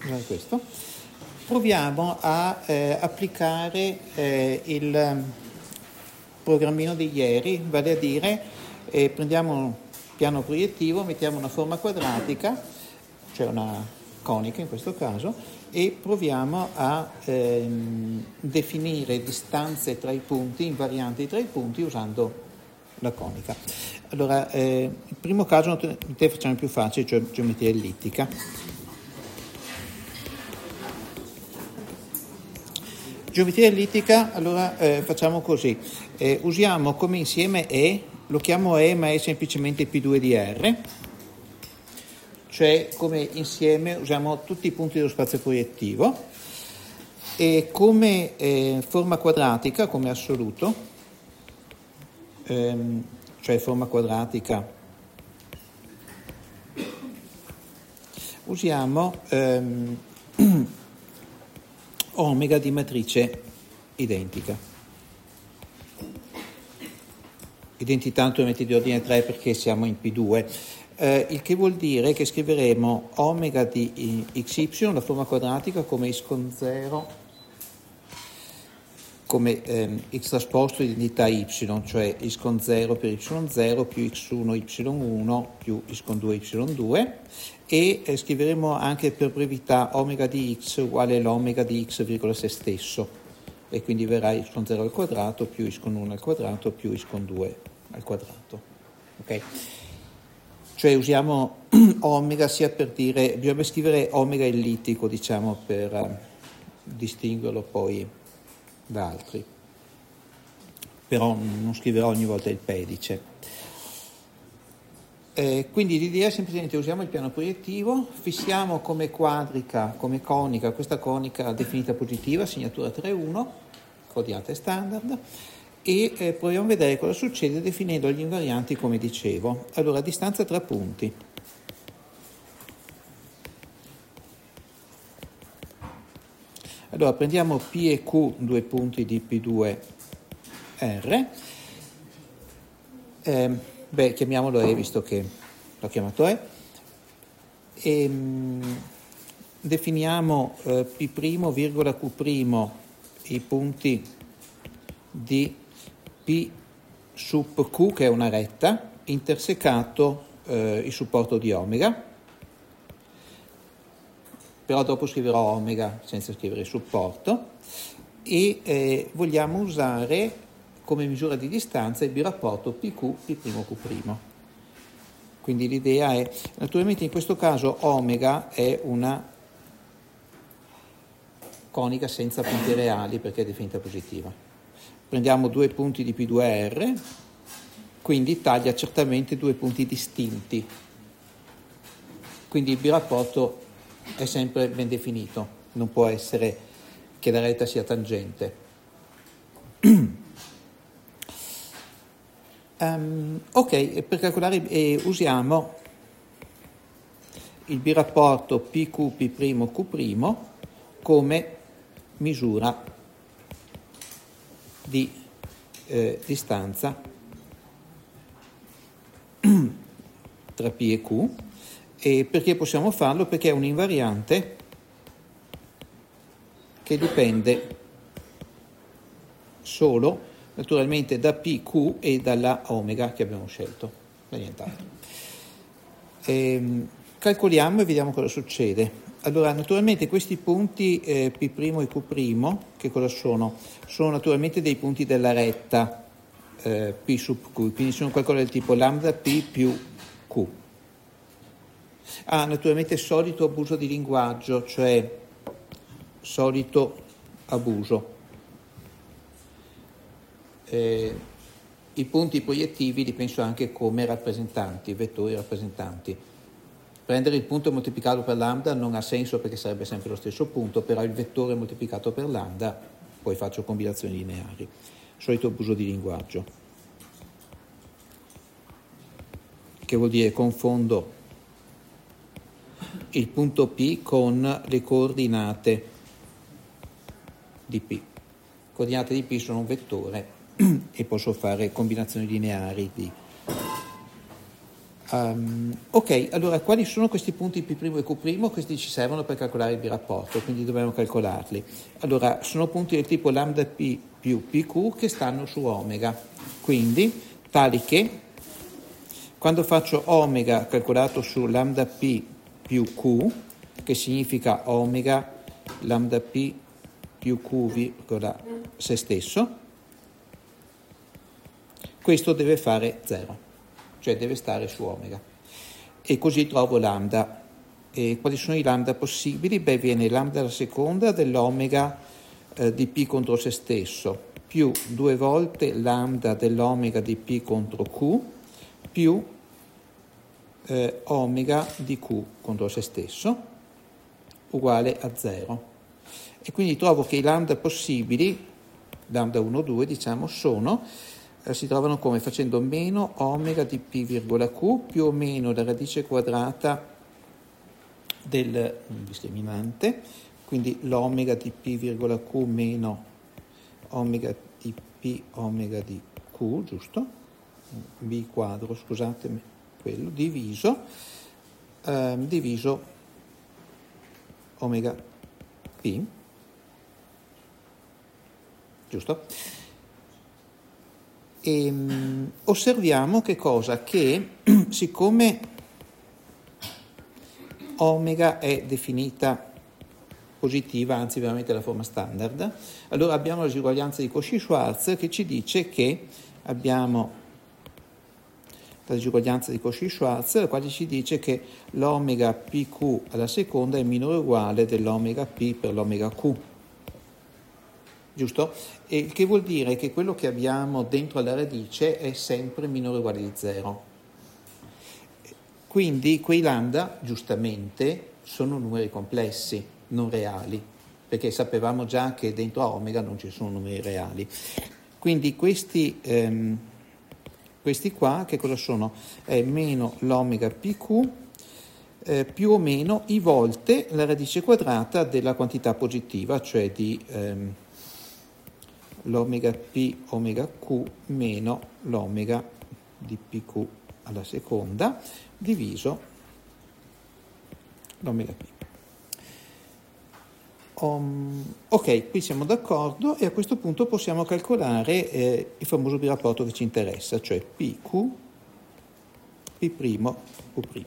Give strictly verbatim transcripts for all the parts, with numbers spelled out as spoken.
usare questo. Proviamo a eh, applicare eh, il programmino di ieri, vale a dire eh, prendiamo un piano proiettivo, mettiamo una forma quadratica, cioè una conica in questo caso, e proviamo a ehm, definire distanze tra i punti, invarianti tra i punti usando la conica. Allora, eh, il primo caso te facciamo più facile, cioè geometria ellittica. Geometria ellittica, allora eh, facciamo così, eh, usiamo come insieme E, lo chiamo E ma è semplicemente P due di R, cioè come insieme usiamo tutti i punti dello spazio proiettivo, e come eh, forma quadratica, come assoluto, ehm, cioè forma quadratica, usiamo ehm, omega di matrice identica. Identità naturalmente di ordine tre perché siamo in P due, eh, il che vuol dire che scriveremo omega di xy, la forma quadratica, come x con zero, come ehm, x trasposto di identità y, cioè x con zero per y zero più x uno y uno più x con due y due, e eh, scriveremo anche per brevità omega di x uguale l'omega di x virgola se stesso, e quindi verrà x con zero al quadrato più x con uno al quadrato più x con due al quadrato. Ok? Cioè usiamo omega sia per dire, bisogna scrivere omega ellittico, diciamo, per uh, distinguerlo poi da altri, però non scriverò ogni volta il pedice. Eh, quindi l'idea è semplicemente usiamo il piano proiettivo, fissiamo come quadrica, come conica, questa conica definita positiva, segnatura tre uno, coordinate standard, e eh, proviamo a vedere cosa succede definendo gli invarianti come dicevo. Allora, distanza tra punti. Allora, prendiamo P e Q, due punti di P due R, eh, beh, chiamiamolo E visto che l'ho chiamato E, e mh, definiamo eh, P', virgola Q', i punti di P sub Q, che è una retta, intersecato eh, il supporto di omega, però dopo scriverò omega senza scrivere il supporto, e eh, vogliamo usare come misura di distanza il birapporto P Q, P', Q'. Quindi l'idea è, naturalmente in questo caso omega è una conica senza punti reali perché è definita positiva. Prendiamo due punti di P due R, quindi taglia certamente due punti distinti, quindi il birapporto è sempre ben definito, non può essere che la retta sia tangente. um, ok, per calcolare eh, usiamo il birapporto P Q, P', Q' come misura di eh, distanza tra P e Q. E perché possiamo farlo? Perché è un invariante che dipende solo naturalmente da P Q e dalla omega che abbiamo scelto, da nient'altro. E, calcoliamo e vediamo cosa succede. Allora, naturalmente questi punti eh, P' e Q', che cosa sono? Sono naturalmente dei punti della retta eh, P sub Q, quindi sono qualcosa del tipo lambda P più Q. Ah, naturalmente solito abuso di linguaggio, cioè solito abuso. Eh, I punti proiettivi li penso anche come rappresentanti, vettori rappresentanti. Prendere il punto moltiplicato per lambda non ha senso perché sarebbe sempre lo stesso punto, però il vettore moltiplicato per lambda, poi faccio combinazioni lineari. Solito abuso di linguaggio. Che vuol dire confondo il punto P con le coordinate di P. Coordinate di P sono un vettore e posso fare combinazioni lineari di Um, ok, allora quali sono questi punti P' e Q'? Questi ci servono per calcolare il birapporto, quindi dobbiamo calcolarli. Allora, sono punti del tipo lambda P più P Q che stanno su omega, quindi tali che quando faccio omega calcolato su lambda P più Q, che significa omega lambda P più Q virgola se stesso, questo deve fare zero, cioè deve stare su omega. E così trovo lambda. E quali sono i lambda possibili? Beh, viene lambda alla seconda dell'omega eh, di P contro se stesso, più due volte lambda dell'omega di P contro Q, più eh, omega di Q contro se stesso, uguale a zero. E quindi trovo che i lambda possibili, lambda uno, due, diciamo, sono... si trovano come facendo meno omega di P virgola Q più o meno la radice quadrata del discriminante, quindi l'omega di P virgola Q meno omega di P omega di Q, giusto? B quadro, scusatemi, quello, diviso, eh, diviso omega P, giusto? E, um, osserviamo che cosa? Che siccome omega è definita positiva, anzi veramente la forma standard, allora abbiamo la disuguaglianza di Cauchy-Schwarz che ci dice che abbiamo la disuguaglianza di Cauchy-Schwarz, la quale ci dice che l'omega P Q alla seconda è minore o uguale dell'omega P per l'omega Q. Giusto? E il che vuol dire che quello che abbiamo dentro alla radice è sempre minore o uguale di zero. Quindi quei lambda, giustamente, sono numeri complessi, non reali, perché sapevamo già che dentro a omega non ci sono numeri reali. Quindi questi, ehm, questi qua, che cosa sono? È meno l'omega P Q eh, più o meno i volte la radice quadrata della quantità positiva, cioè di... Ehm, l'omega P omega Q meno l'omega di P Q alla seconda diviso l'omega P. Um, ok, qui siamo d'accordo e a questo punto possiamo calcolare eh, il famoso birapporto che ci interessa, cioè P Q, P', Q'.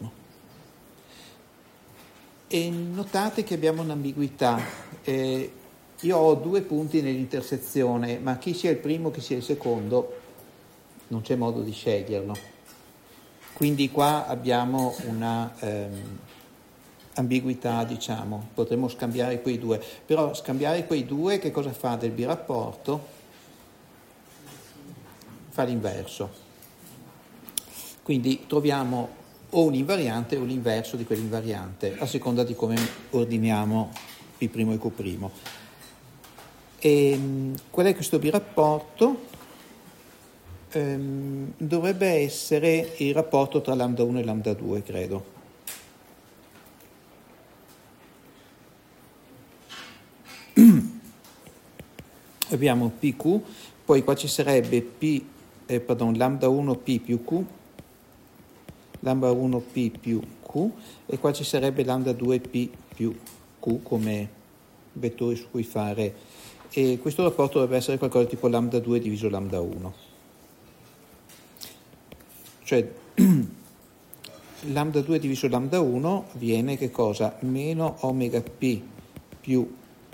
E notate che abbiamo un'ambiguità. Eh, Io ho due punti nell'intersezione, ma chi sia il primo, chi sia il secondo, non c'è modo di sceglierlo. Quindi qua abbiamo una ehm, ambiguità, diciamo, potremmo scambiare quei due. Però scambiare quei due che cosa fa del birapporto? Fa l'inverso. Quindi troviamo o un invariante o l'inverso di quell'invariante, a seconda di come ordiniamo P' e Q'. E qual è questo birapporto? Ehm, dovrebbe essere il rapporto tra lambda uno e lambda due, credo. Abbiamo P Q, poi qua ci sarebbe P, eh, pardon, lambda uno P più Q, lambda uno P più Q, e qua ci sarebbe lambda due P più Q come vettori su cui fare. E questo rapporto dovrebbe essere qualcosa tipo lambda due diviso lambda uno. Cioè lambda due diviso lambda uno viene che cosa? Meno omega P più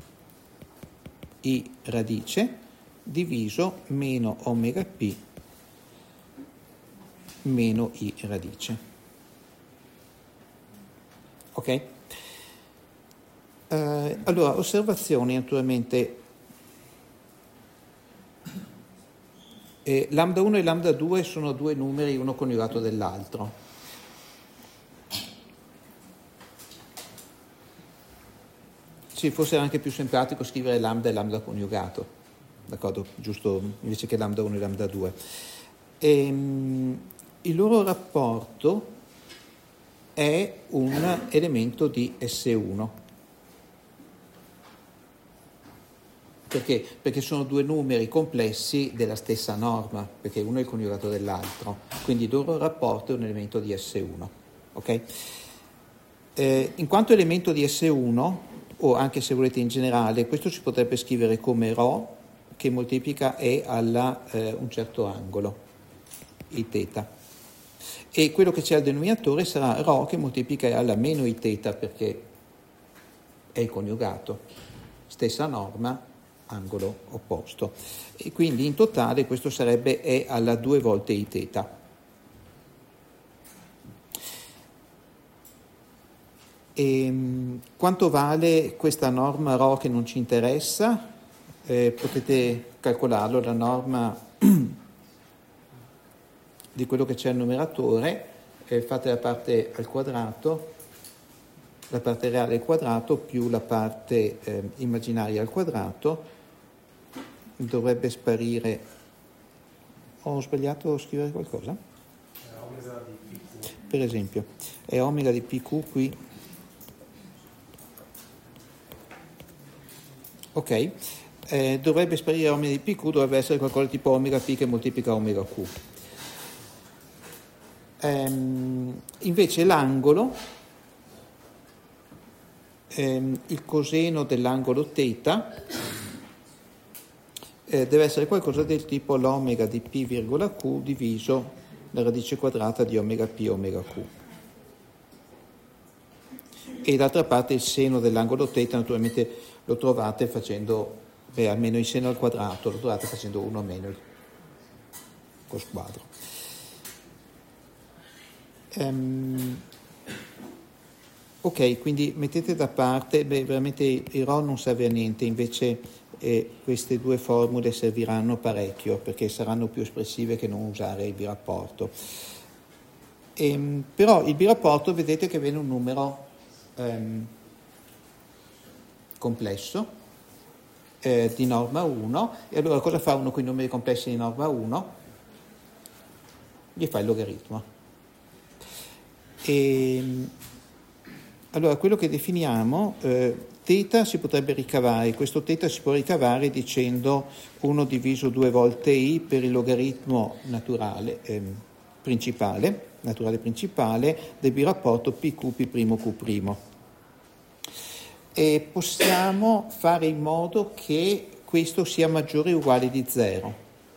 I radice diviso meno omega P meno I radice. Ok? Uh, allora, osservazioni naturalmente. E lambda uno e lambda due sono due numeri uno coniugato dell'altro. Sì, forse è anche più simpatico scrivere lambda e lambda coniugato, d'accordo? Giusto, invece che lambda uno e lambda due. E, um, il loro rapporto è un elemento di S uno. Perché? Perché sono due numeri complessi della stessa norma, perché uno è il coniugato dell'altro, quindi il loro rapporto è un elemento di esse uno. Okay? Eh, in quanto elemento di esse uno, o anche se volete in generale, questo si potrebbe scrivere come ρ che moltiplica E alla eh, un certo angolo, i θ. E quello che c'è al denominatore sarà ρ che moltiplica E alla meno i θ, perché è il coniugato. Stessa norma, angolo opposto. E quindi in totale questo sarebbe E alla due volte i θ. E quanto vale questa norma ρ che non ci interessa? Eh, potete calcolarlo, la norma di quello che c'è al numeratore, eh, fate la parte al quadrato, la parte reale al quadrato più la parte eh, immaginaria al quadrato, dovrebbe sparire. Ho sbagliato a scrivere qualcosa? È omega di P Q. Per esempio, è omega di P Q qui. Ok, eh, dovrebbe sparire omega di P Q, dovrebbe essere qualcosa tipo omega P che moltiplica omega Q. Ehm, invece l'angolo, ehm, il coseno dell'angolo θ, eh, deve essere qualcosa del tipo l'omega di P virgola Q diviso la radice quadrata di omega P omega Q. E d'altra parte il seno dell'angolo θ naturalmente lo trovate facendo, beh, almeno il seno al quadrato, lo trovate facendo uno meno il cos quadro. Um, ok, quindi mettete da parte, beh, veramente il ρ non serve a niente, invece eh, queste due formule serviranno parecchio perché saranno più espressive che non usare il birapporto. E, però il birapporto vedete che viene un numero um, complesso eh, di norma uno, e allora cosa fa uno con i numeri complessi di norma uno? Gli fa il logaritmo. E, allora quello che definiamo, eh, θ si potrebbe ricavare, questo θ si può ricavare dicendo uno diviso due volte i per il logaritmo naturale eh, principale, naturale principale del birapporto P Q P' Q'. E possiamo fare in modo che questo sia maggiore o uguale di zero.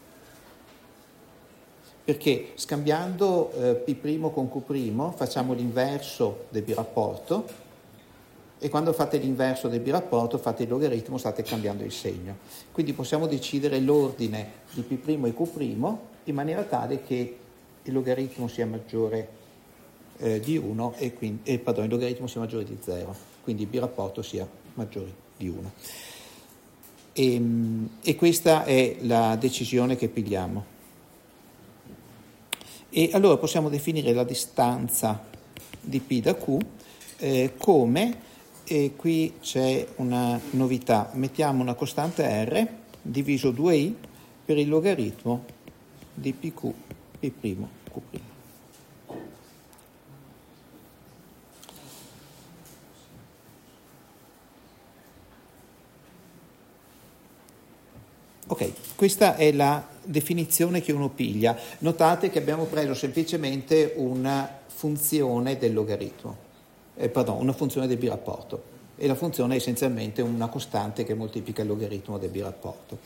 Perché scambiando eh, P' con Q' facciamo l'inverso del birapporto, e quando fate l'inverso del birapporto fate il logaritmo, state cambiando il segno. Quindi possiamo decidere l'ordine di P' e Q' in maniera tale che il logaritmo sia maggiore eh, di uno e quindi, eh, pardon, il logaritmo sia maggiore di zero, quindi il birapporto sia maggiore di uno. E, e questa è la decisione che pigliamo. E allora possiamo definire la distanza di P da Q eh, come, e qui c'è una novità, mettiamo una costante R diviso due i per il logaritmo di P Q, P', Q'. Ok, questa è la definizione che uno piglia. Notate che abbiamo preso semplicemente una funzione del logaritmo, eh, pardon, una funzione del birapporto, e la funzione è essenzialmente una costante che moltiplica il logaritmo del birapporto.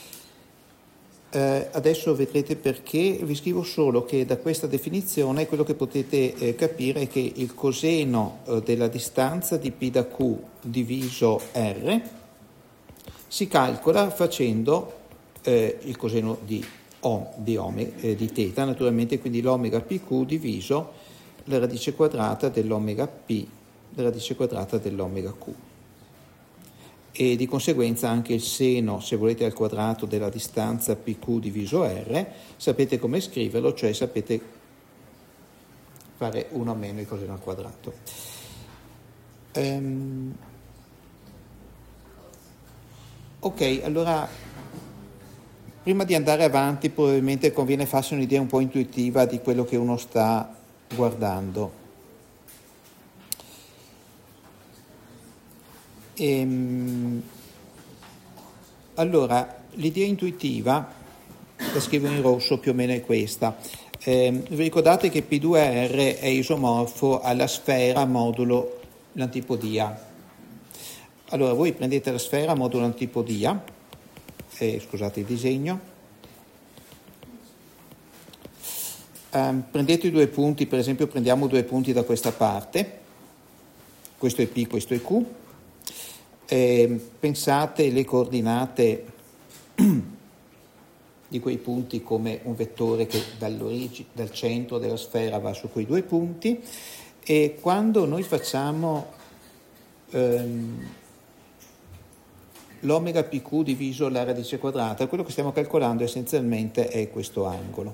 Eh, adesso vedrete perché. Vi scrivo solo che da questa definizione quello che potete eh, capire è che il coseno eh, della distanza di P da Q diviso R si calcola facendo eh, il coseno di, o, di, omega, eh, di θ, naturalmente, quindi l'omega P Q diviso la radice quadrata dell'omega P, la radice quadrata dell'omega Q. E di conseguenza anche il seno, se volete, al quadrato della distanza P Q diviso R, sapete come scriverlo, cioè sapete fare uno meno il coseno al quadrato. Ehm, Ok, allora prima di andare avanti probabilmente conviene farsi un'idea un po' intuitiva di quello che uno sta guardando. Ehm, Allora, l'idea intuitiva, la scrivo in rosso, più o meno è questa. Eh, vi ricordate che P due R è isomorfo alla sfera modulo l'antipodia. Allora, voi prendete la sfera modulo l'antipodia, eh, scusate il disegno, eh, prendete i due punti, per esempio prendiamo due punti da questa parte, questo è P, questo è Q, eh, pensate le coordinate di quei punti come un vettore che dal centro della sfera va su quei due punti, e quando noi facciamo ehm, l'omega pq diviso la radice quadrata, quello che stiamo calcolando essenzialmente è questo angolo.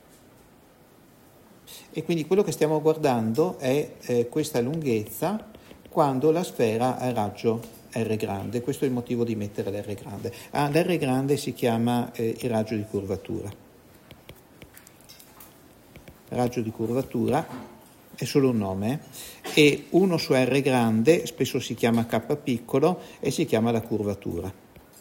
E quindi quello che stiamo guardando è eh, questa lunghezza quando la sfera ha raggio R grande. Questo è il motivo di mettere l'R grande. Ah, l'R grande si chiama eh, il raggio di curvatura. Raggio di curvatura è solo un nome, eh? E uno su R grande spesso si chiama K piccolo e si chiama la curvatura.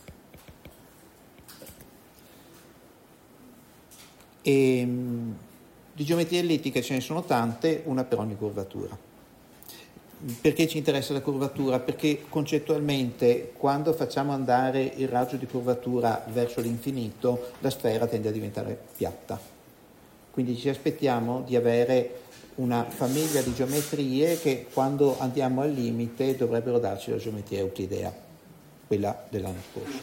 E, di geometria ellittica ce ne sono tante, una per ogni curvatura. Perché ci interessa la curvatura? Perché concettualmente quando facciamo andare il raggio di curvatura verso l'infinito, la sfera tende a diventare piatta. Quindi ci aspettiamo di avere una famiglia di geometrie che quando andiamo al limite dovrebbero darci la geometria euclidea, quella dell'anno scorso.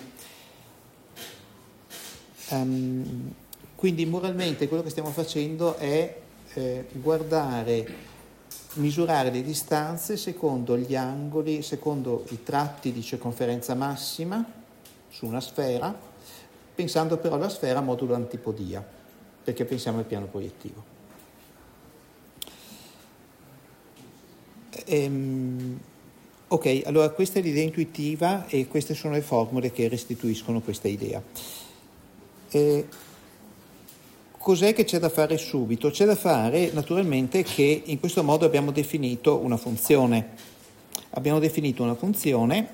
Um, quindi moralmente quello che stiamo facendo è eh, guardare, misurare le distanze secondo gli angoli, secondo i tratti di circonferenza massima su una sfera, pensando però alla sfera modulo antipodia, perché pensiamo al piano proiettivo. Ehm, ok, allora questa è l'idea intuitiva e queste sono le formule che restituiscono questa idea. Eh, Cos'è che c'è da fare subito? C'è da fare naturalmente che in questo modo abbiamo definito una funzione. Abbiamo definito una funzione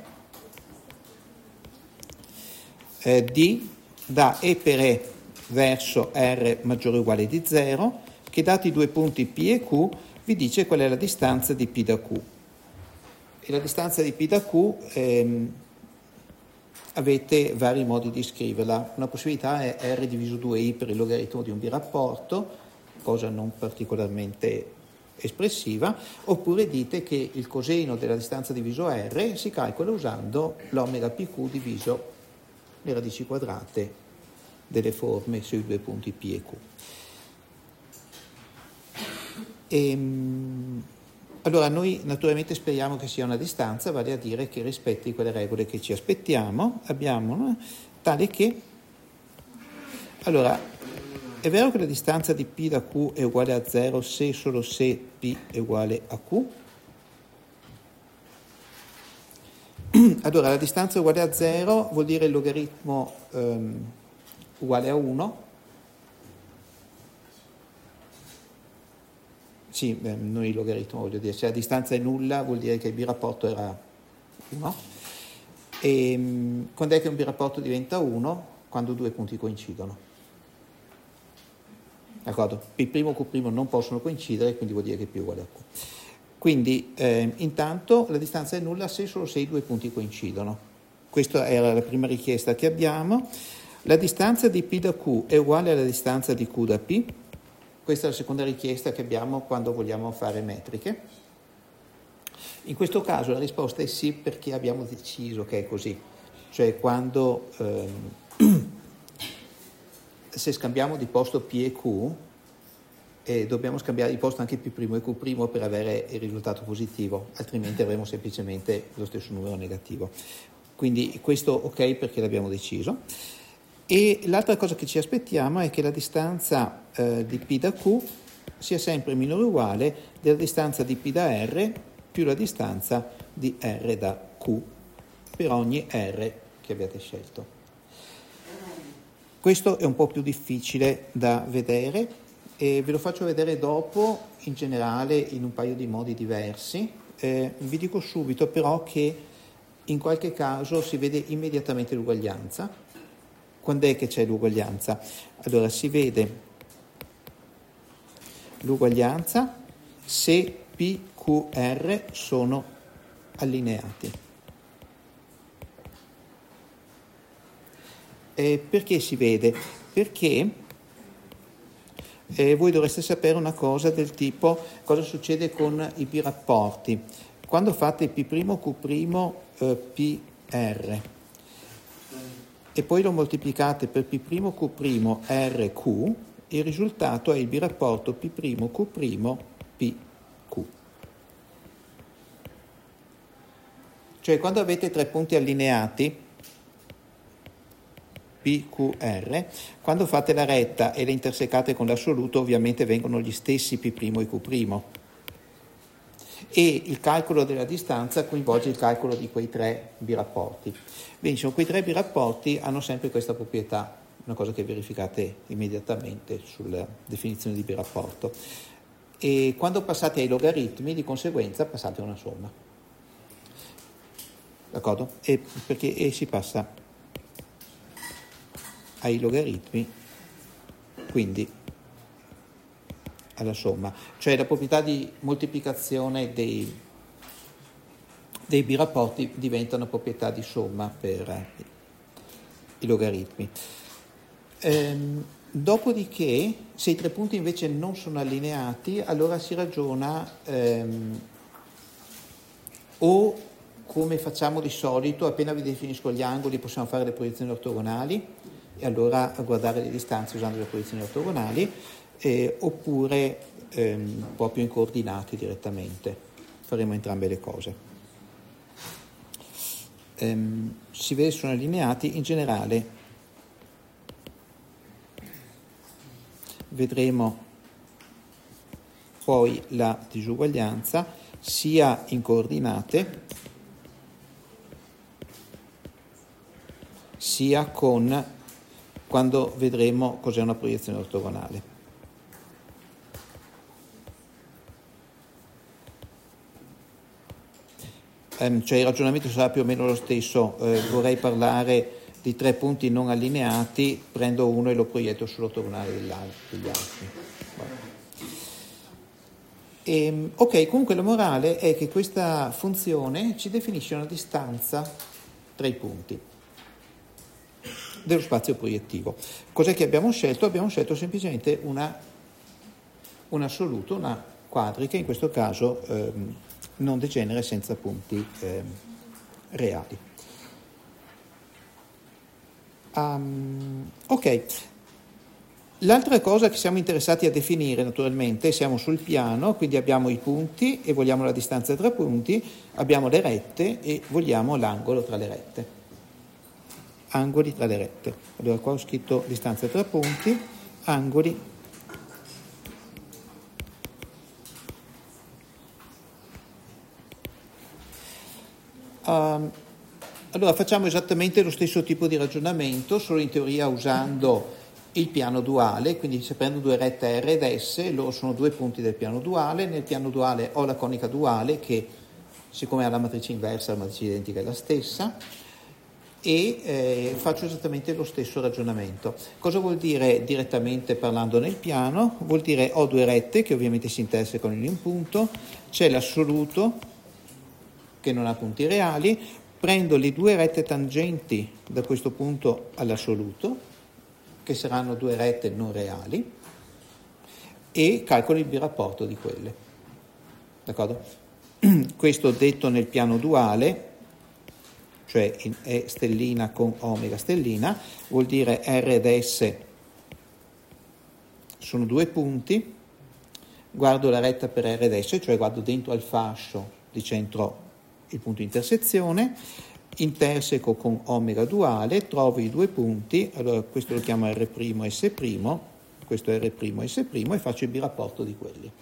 eh, d da E per E verso R maggiore o uguale di zero, che dati i due punti P e Q vi dice qual è la distanza di P da Q. E la distanza di P da Q ehm, avete vari modi di scriverla. Una possibilità è R diviso due I per il logaritmo di un birapporto, cosa non particolarmente espressiva, oppure dite che il coseno della distanza diviso R si calcola usando l'omega pq diviso le radici quadrate delle forme sui due punti P e Q. E, allora noi naturalmente speriamo che sia una distanza, vale a dire che rispetti quelle regole che ci aspettiamo, abbiamo, no? Tale che, allora, è vero che la distanza di P da Q è uguale a zero se e solo se P è uguale a Q? Allora, la distanza uguale a zero vuol dire il logaritmo um, uguale a uno. Sì, beh, non il logaritmo, voglio dire, se la distanza è nulla vuol dire che il birapporto era uno. E um, quando è che un birapporto diventa uno? Quando due punti coincidono. D'accordo? P' e Q' non possono coincidere, quindi vuol dire che P è uguale a Q. Quindi eh, intanto la distanza è nulla se solo se i due punti coincidono. Questa era la prima richiesta che abbiamo. La distanza di P da Q è uguale alla distanza di Q da P. Questa è la seconda richiesta che abbiamo quando vogliamo fare metriche. In questo caso la risposta è sì, perché abbiamo deciso che è così. Cioè quando ehm, se scambiamo di posto P e Q, e dobbiamo scambiare di posto anche P' e Q' per avere il risultato positivo, altrimenti avremo semplicemente lo stesso numero negativo. Quindi questo ok, perché l'abbiamo deciso. E l'altra cosa che ci aspettiamo è che la distanza eh, di P da Q sia sempre minore o uguale della distanza di P da R più la distanza di R da Q per ogni R che abbiate scelto. Questo è un po' più difficile da vedere e ve lo faccio vedere dopo, in generale in un paio di modi diversi. Eh, vi dico subito però che in qualche caso si vede immediatamente l'uguaglianza. Quando è che c'è l'uguaglianza? Allora si vede l'uguaglianza se P Q R sono allineati. Eh, perché si vede? Perché eh, voi dovreste sapere una cosa del tipo cosa succede con i birapporti. Quando fate P' Q' eh, P R e poi lo moltiplicate per P' Q' R Q, il risultato è il birapporto P' Q' P Q. Cioè quando avete tre punti allineati P Q R, quando fate la retta e le intersecate con l'assoluto ovviamente vengono gli stessi P' e Q', e il calcolo della distanza coinvolge il calcolo di quei tre birapporti. Benissimo, quei tre birapporti hanno sempre questa proprietà, una cosa che verificate immediatamente sulla definizione di birapporto, e quando passate ai logaritmi di conseguenza passate a una somma, d'accordo? E perché e si passa ai logaritmi, quindi alla somma, cioè la proprietà di moltiplicazione dei, dei birapporti diventa una proprietà di somma per i logaritmi. Ehm, dopodiché, se i tre punti invece non sono allineati, allora si ragiona ehm, o come facciamo di solito, appena vi definisco gli angoli possiamo fare le proiezioni ortogonali e allora a guardare le distanze usando le proiezioni ortogonali, eh, oppure ehm, proprio in coordinate direttamente. Faremo entrambe le cose. Ehm, si vede sono allineati, in generale vedremo poi la disuguaglianza sia in coordinate sia con quando vedremo cos'è una proiezione ortogonale. Um, cioè il ragionamento sarà più o meno lo stesso. Eh, vorrei parlare di tre punti non allineati, prendo uno e lo proietto sull'ortogonale degli altri. E, ok, comunque la morale è che questa funzione ci definisce una distanza tra i punti dello spazio proiettivo. Cos'è che abbiamo scelto? Abbiamo scelto semplicemente una, un assoluto, una quadrica, in questo caso ehm, non degenere senza punti ehm, reali. Um, ok, l'altra cosa che siamo interessati a definire, naturalmente, siamo sul piano, quindi abbiamo i punti e vogliamo la distanza tra punti, abbiamo le rette e vogliamo l'angolo tra le rette. Angoli tra le rette. Allora qua ho scritto distanza tra punti, angoli um, allora facciamo esattamente lo stesso tipo di ragionamento, solo in teoria usando il piano duale, quindi se prendo due rette R ed S, loro sono due punti del piano duale. Nel piano duale ho la conica duale che, siccome ha la matrice inversa, la matrice identica è la stessa, e eh, faccio esattamente lo stesso ragionamento. Cosa vuol dire direttamente parlando nel piano? Vuol dire ho due rette che ovviamente si intersecano in un punto, c'è l'assoluto che non ha punti reali, prendo le due rette tangenti da questo punto all'assoluto, che saranno due rette non reali, e calcolo il birapporto di quelle. D'accordo? Questo detto nel piano duale, cioè in E stellina con omega stellina, vuol dire R ed S sono due punti, guardo la retta per R ed S, cioè guardo dentro al fascio di centro il punto di intersezione, interseco con omega duale, trovo i due punti, allora questo lo chiamo R' S', questo è R' S' e faccio il birapporto di quelli.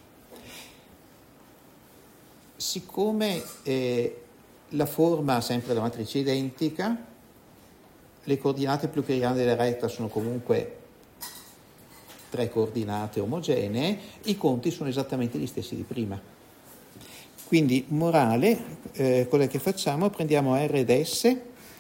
Siccome eh, la forma ha sempre la matrice identica, le coordinate più grandi della retta sono comunque tre coordinate omogenee, i conti sono esattamente gli stessi di prima. Quindi morale, eh, quello che facciamo, prendiamo R ed S,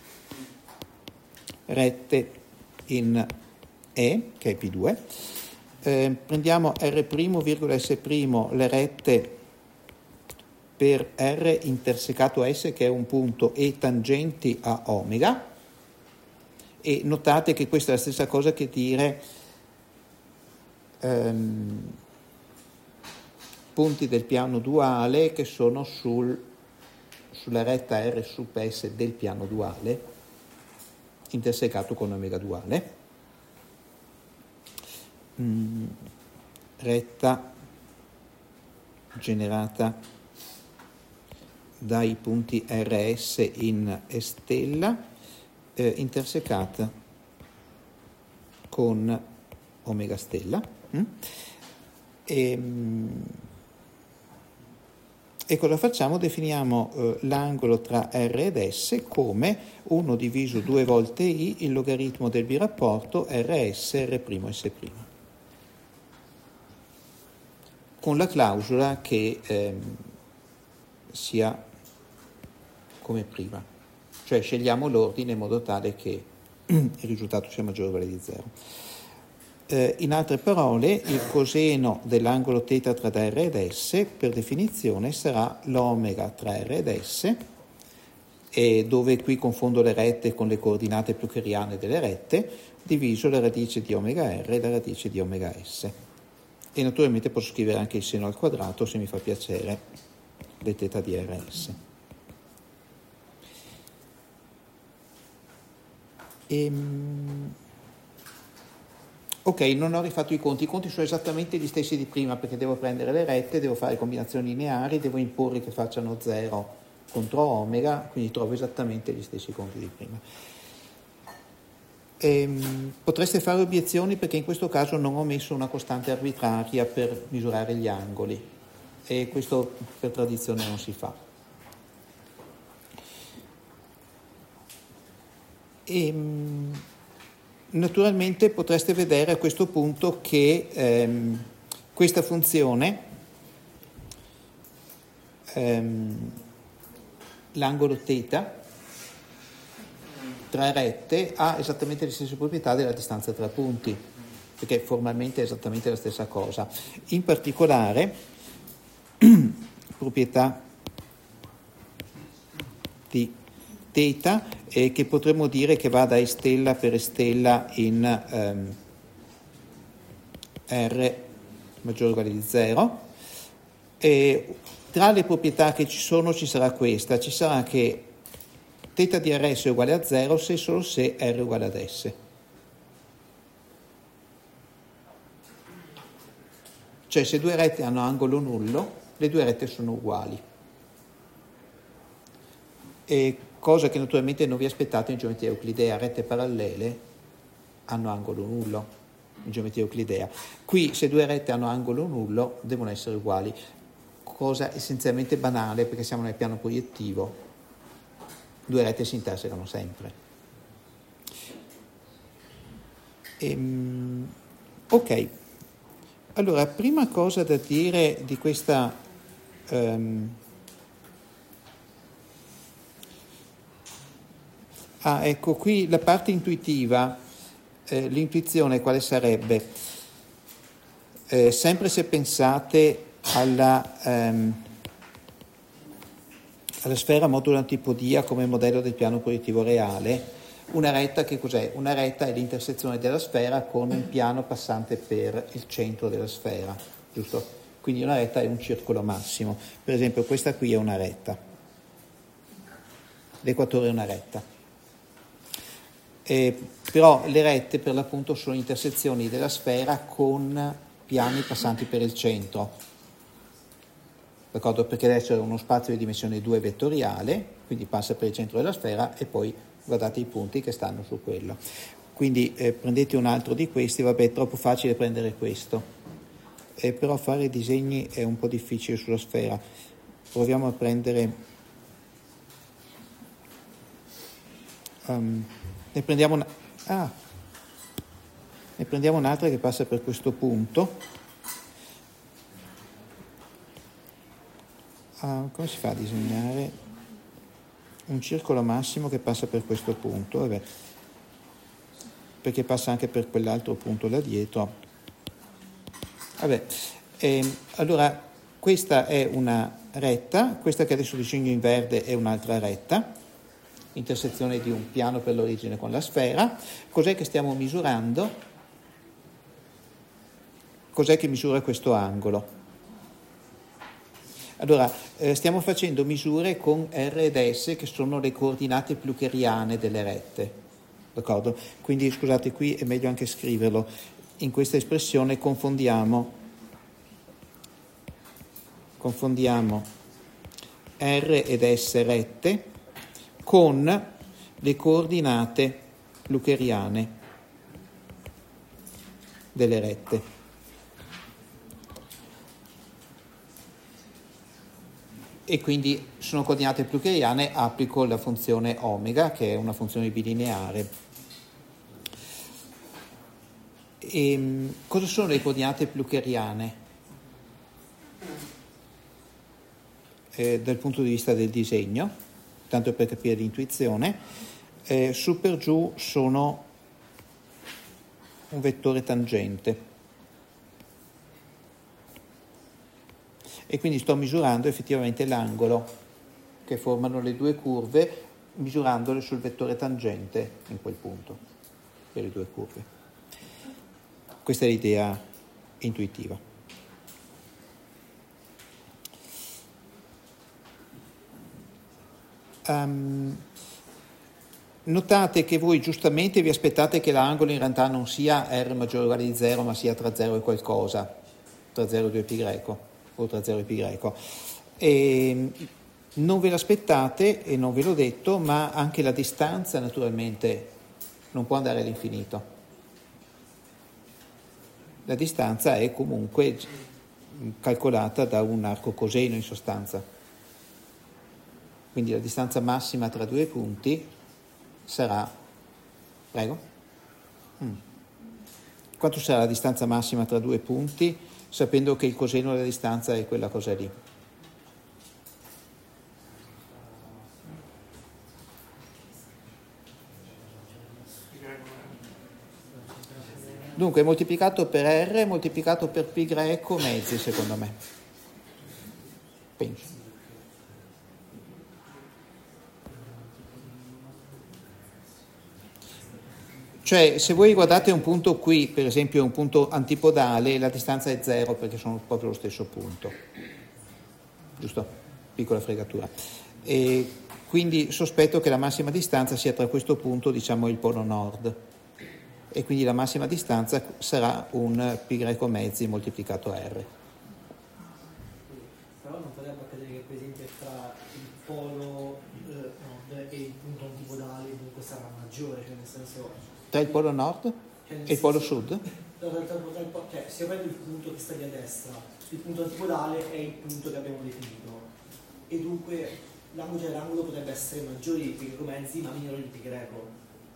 rette in E, che è P due, eh, prendiamo R', virgola S', le rette per R intersecato S, che è un punto, e tangenti a omega, e notate che questa è la stessa cosa che dire ehm, punti del piano duale che sono sul, sulla retta R sub S del piano duale intersecato con omega duale. Mm, retta generata dai punti R S in stella eh, intersecata con omega stella. Mm? E, e cosa facciamo? Definiamo eh, l'angolo tra R ed S come uno diviso due volte I, il logaritmo del birapporto R S, R', S', con la clausola che ehm, sia come prima, cioè scegliamo l'ordine in modo tale che il risultato sia maggiore o uguale di zero. Eh, in altre parole, il coseno dell'angolo θ tra R ed S per definizione sarà l'omega tra R ed S, e dove qui confondo le rette con le coordinate piocheriane delle rette, diviso la radice di omega R e la radice di omega S. E naturalmente posso scrivere anche il seno al quadrato se mi fa piacere le θ di R S. Ehm... Ok, non ho rifatto i conti, i conti sono esattamente gli stessi di prima perché devo prendere le rette, devo fare combinazioni lineari, devo imporre che facciano zero contro omega, quindi trovo esattamente gli stessi conti di prima. Ehm, potreste fare obiezioni perché in questo caso non ho messo una costante arbitraria per misurare gli angoli e questo per tradizione non si fa. Ehm... Naturalmente potreste vedere a questo punto che ehm, questa funzione, ehm, l'angolo θ tra rette, ha esattamente le stesse proprietà della distanza tra punti, perché formalmente è esattamente la stessa cosa. In particolare, proprietà di θ, eh, che potremmo dire che va da E stella per E stella in ehm, R maggiore o uguale di zero. E tra le proprietà che ci sono ci sarà questa, ci sarà che θ di R S è uguale a zero se e solo se R è uguale ad S. Cioè se due rette hanno angolo nullo, le due rette sono uguali. E cosa che naturalmente non vi aspettate in geometria euclidea, rette parallele hanno angolo nullo in geometria euclidea. Qui se due rette hanno angolo nullo devono essere uguali, cosa essenzialmente banale perché siamo nel piano proiettivo, due rette si intersecano sempre. Ehm, ok, allora prima cosa da dire di questa um, Ah, ecco, qui la parte intuitiva, eh, l'intuizione quale sarebbe? Eh, sempre se pensate alla, ehm, alla sfera modulo antipodia come modello del piano proiettivo reale, una retta che cos'è? Una retta è l'intersezione della sfera con un piano passante per il centro della sfera, giusto? Quindi una retta è un circolo massimo. Per esempio questa qui è una retta, l'equatore è una retta. Eh, però le rette per l'appunto sono intersezioni della sfera con piani passanti per il centro, d'accordo? Perché adesso è uno spazio di dimensione due vettoriale, quindi passa per il centro della sfera e poi guardate i punti che stanno su quello. Quindi eh, prendete un altro di questi, vabbè è troppo facile prendere questo, eh, però fare i disegni è un po' difficile sulla sfera. Proviamo a prendere... Um, Ne prendiamo, una, ah, ne prendiamo un'altra che passa per questo punto. Uh, come si fa a disegnare un circolo massimo che passa per questo punto? Vabbè, perché passa anche per quell'altro punto là dietro. Vabbè, ehm, allora questa è una retta, questa che adesso disegno in verde è un'altra retta, intersezione di un piano per l'origine con la sfera. Cos'è che stiamo misurando? Cos'è che misura questo angolo? Allora, eh, stiamo facendo misure con R ed S, che sono le coordinate plucheriane delle rette, d'accordo? Quindi, scusate, qui è meglio anche scriverlo. In questa espressione confondiamo, confondiamo R ed S rette con le coordinate plucheriane delle rette. E quindi sono coordinate plucheriane, applico la funzione omega, che è una funzione bilineare. E, cosa sono le coordinate plucheriane? Eh, dal punto di vista del disegno, tanto per capire l'intuizione, eh, su per giù sono un vettore tangente. E quindi sto misurando effettivamente l'angolo che formano le due curve, misurandole sul vettore tangente in quel punto, per le due curve. Questa è l'idea intuitiva. Um, notate che voi giustamente vi aspettate che l'angolo in realtà non sia R maggiore o uguale di zero, ma sia tra zero e qualcosa, tra zero e due pi greco. O tra zero e pi greco. E non ve l'aspettate, e non ve l'ho detto, ma anche la distanza naturalmente non può andare all'infinito. La distanza è comunque calcolata da un arco coseno in sostanza. Quindi la distanza massima tra due punti sarà... Prego? Mm. Quanto sarà la distanza massima tra due punti? Sapendo che il coseno della distanza è quella cosa lì. Dunque, moltiplicato per R, moltiplicato per pi greco, mezzi, secondo me. Penso. Cioè, se voi guardate un punto qui, per esempio un punto antipodale, la distanza è zero perché sono proprio lo stesso punto. Giusto? Piccola fregatura. E quindi sospetto che la massima distanza sia tra questo punto, diciamo, il polo nord. E quindi la massima distanza sarà un pi greco mezzi moltiplicato R. Però non potrebbe accadere che, per esempio, tra il polo eh, nord e il punto antipodale comunque sarà maggiore, cioè nel senso... Tra il polo nord cioè e il polo sud? Cioè, se io prendo il punto che sta lì a destra, il punto antipodale è il punto che abbiamo definito. E dunque l'angolo, cioè, l'angolo potrebbe essere maggiore di pi greco mezzi, ma minore di pi greco.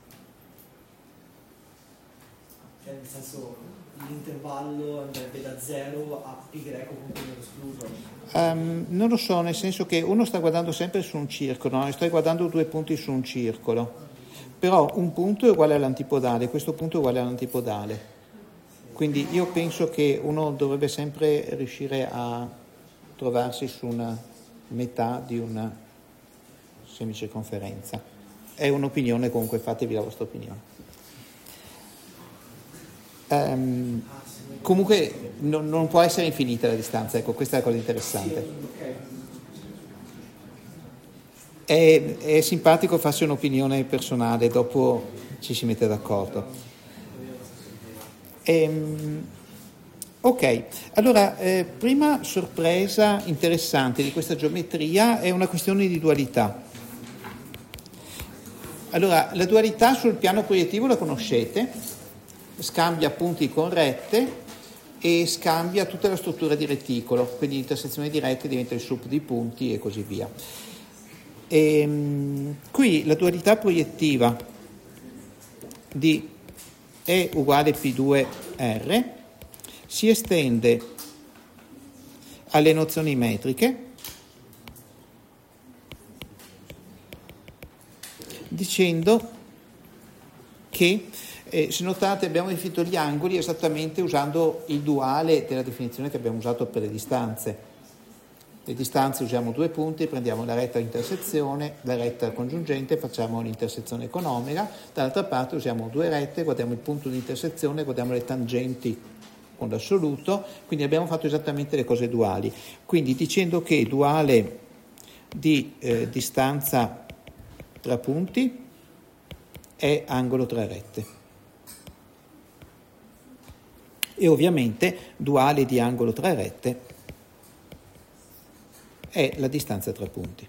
Cioè, nel senso, l'intervallo andrebbe da zero a pi greco con quello escluso. Um, non lo so, nel senso che uno sta guardando sempre su un circolo, no? E sto guardando due punti su un circolo. Però un punto è uguale all'antipodale, questo punto è uguale all'antipodale. Quindi io penso che uno dovrebbe sempre riuscire a trovarsi su una metà di una semicirconferenza. È un'opinione, comunque fatevi la vostra opinione. Um, comunque non, non può essere infinita la distanza, ecco, questa è la cosa interessante. È, è simpatico farsi un'opinione personale, dopo ci si mette d'accordo. Ehm, ok, allora, eh, prima sorpresa interessante di questa geometria è una questione di dualità. Allora, la dualità sul piano proiettivo la conoscete, scambia punti con rette e scambia tutta la struttura di reticolo, quindi l'intersezione di rette diventa il sup di punti e così via. E, qui la dualità proiettiva di E uguale P due R si estende alle nozioni metriche dicendo che, eh, se notate, abbiamo definito gli angoli esattamente usando il duale della definizione che abbiamo usato per le distanze. Le distanze usiamo due punti, prendiamo la retta intersezione, la retta congiungente, facciamo l'intersezione con omega, dall'altra parte usiamo due rette, guardiamo il punto di intersezione, guardiamo le tangenti con l'assoluto, quindi abbiamo fatto esattamente le cose duali. Quindi dicendo che duale di eh, distanza tra punti è angolo tra rette. E ovviamente duale di angolo tra rette è la distanza tra punti.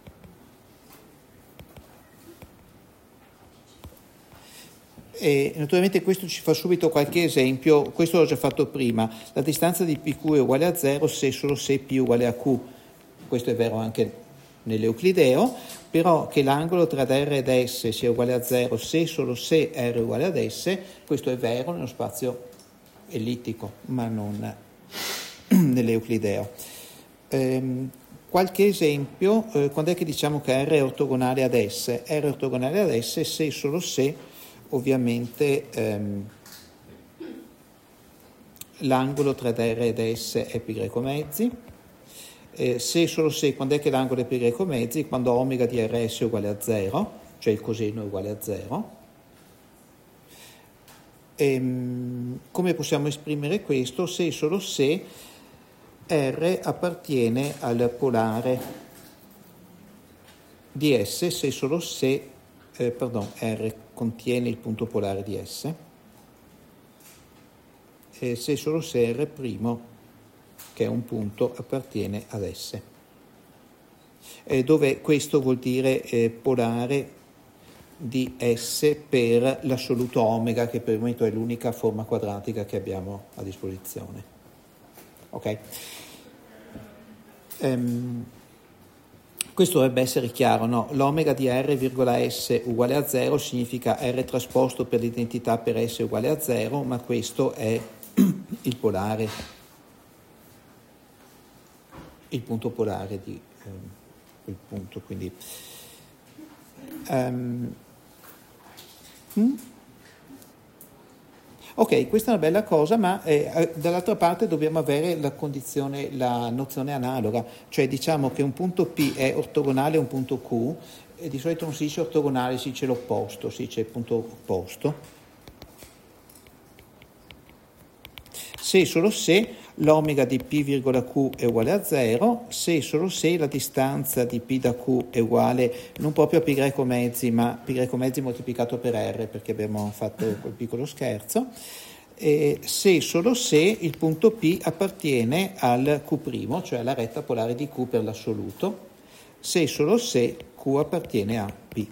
E naturalmente questo ci fa subito qualche esempio, questo l'ho già fatto prima, la distanza di P Q è uguale a zero se e solo se P uguale a Q, questo è vero anche nell'Euclideo, però che l'angolo tra R ed S sia uguale a zero se e solo se R è uguale ad S, questo è vero nello spazio ellittico, ma non nell'Euclideo. Ehm, Qualche esempio, eh, quando è che diciamo che R è ortogonale ad S? R è ortogonale ad S se e solo se, ovviamente, ehm, l'angolo tra R ed S è pi greco mezzi, eh, se e solo se, quando è che l'angolo è pi greco mezzi? Quando omega di R S è uguale a zero, cioè il coseno è uguale a zero. Ehm, come possiamo esprimere questo? Se e solo se R appartiene al polare di S se solo se, eh, pardon, R contiene il punto polare di S, e se solo se R', che è un punto, appartiene ad S, eh, dove questo vuol dire eh, polare di S per l'assoluto omega, che per il momento è l'unica forma quadratica che abbiamo a disposizione. Ok? Um, questo dovrebbe essere chiaro, no? L'omega di R virgola S uguale a zero significa R trasposto per l'identità per S uguale a zero, ma questo è il polare, il punto polare di um, quel punto, quindi um, hmm? Ok, questa è una bella cosa, ma eh, dall'altra parte dobbiamo avere la condizione, la nozione analoga, cioè diciamo che un punto P è ortogonale a un punto Q, e di solito non si dice ortogonale, si dice l'opposto, si dice punto opposto. Se e solo se l'omega di P virgola Q è uguale a zero, se e solo se la distanza di P da Q è uguale non proprio a pi greco mezzi, ma pi greco mezzi moltiplicato per R, perché abbiamo fatto quel piccolo scherzo, e se e solo se il punto P appartiene al Q', cioè alla retta polare di Q per l'assoluto, se e solo se Q appartiene a P'.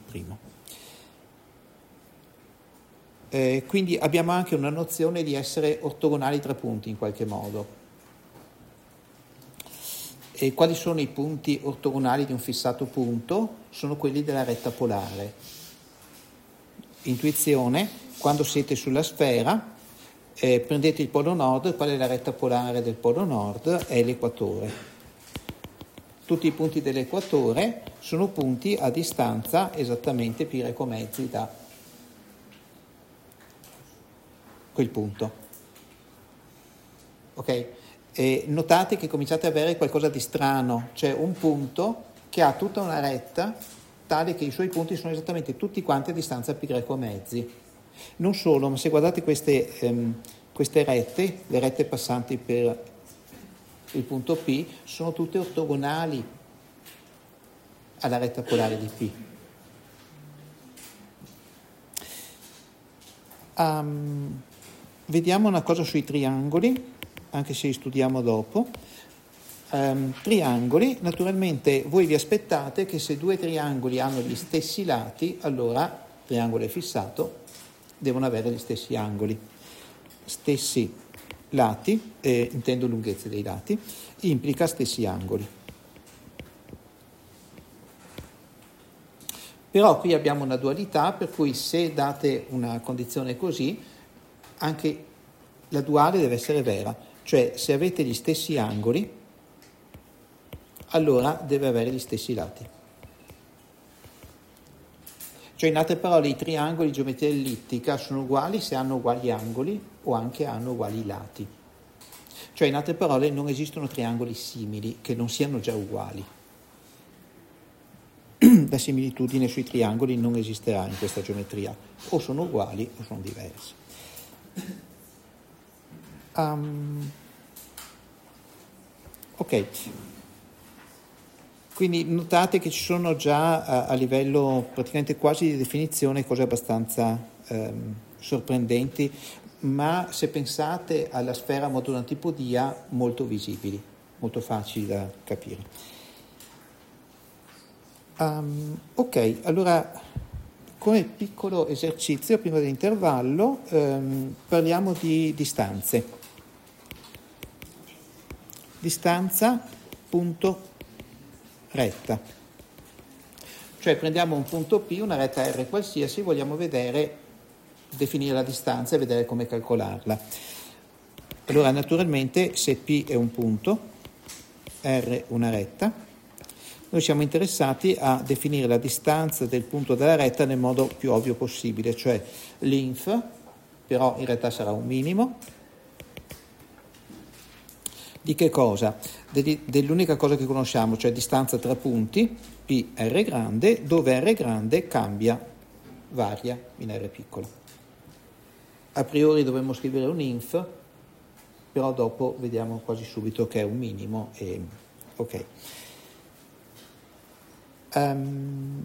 Eh, quindi abbiamo anche una nozione di essere ortogonali tra punti in qualche modo. E quali sono i punti ortogonali di un fissato punto? Sono quelli della retta polare. Intuizione: quando siete sulla sfera, eh, prendete il polo nord, qual è la retta polare del polo nord? È l'equatore. Tutti i punti dell'equatore sono punti a distanza esattamente pi greco mezzi da quel punto. Ok? E notate che cominciate ad avere qualcosa di strano, cioè un punto che ha tutta una retta tale che i suoi punti sono esattamente tutti quanti a distanza pi greco mezzi. Non solo, ma se guardate queste, ehm, queste rette, le rette passanti per il punto P, sono tutte ortogonali alla retta polare di P. Um, Vediamo una cosa sui triangoli, anche se li studiamo dopo. Um, triangoli, naturalmente voi vi aspettate che se due triangoli hanno gli stessi lati, allora triangolo è fissato, devono avere gli stessi angoli. Stessi lati, eh, intendo lunghezze dei lati, implica stessi angoli. Però qui abbiamo una dualità, per cui se date una condizione così, anche la duale deve essere vera, cioè se avete gli stessi angoli, allora deve avere gli stessi lati. Cioè, in altre parole, i triangoli di geometria ellittica sono uguali se hanno uguali angoli o anche hanno uguali lati. Cioè, in altre parole, non esistono triangoli simili che non siano già uguali. La similitudine sui triangoli non esisterà in questa geometria, o sono uguali o sono diversi. Um, ok, quindi notate che ci sono già a, a livello praticamente quasi di definizione cose abbastanza um, sorprendenti, ma se pensate alla sfera modulo antipodia, molto visibili, molto facili da capire. Um, ok, allora come piccolo esercizio prima dell'intervallo um, parliamo di distanze. Distanza punto retta. Cioè prendiamo un punto P, una retta R qualsiasi, vogliamo vedere, definire la distanza e vedere come calcolarla. Allora naturalmente se P è un punto, R una retta, noi siamo interessati a definire la distanza del punto della retta nel modo più ovvio possibile, cioè l'inf, però in realtà sarà un minimo, di che cosa? Dell'unica cosa che conosciamo, cioè distanza tra punti, P R grande, dove R grande cambia, varia in R piccolo. A priori dovremmo scrivere un inf, però dopo vediamo quasi subito che è un minimo e ok. Um,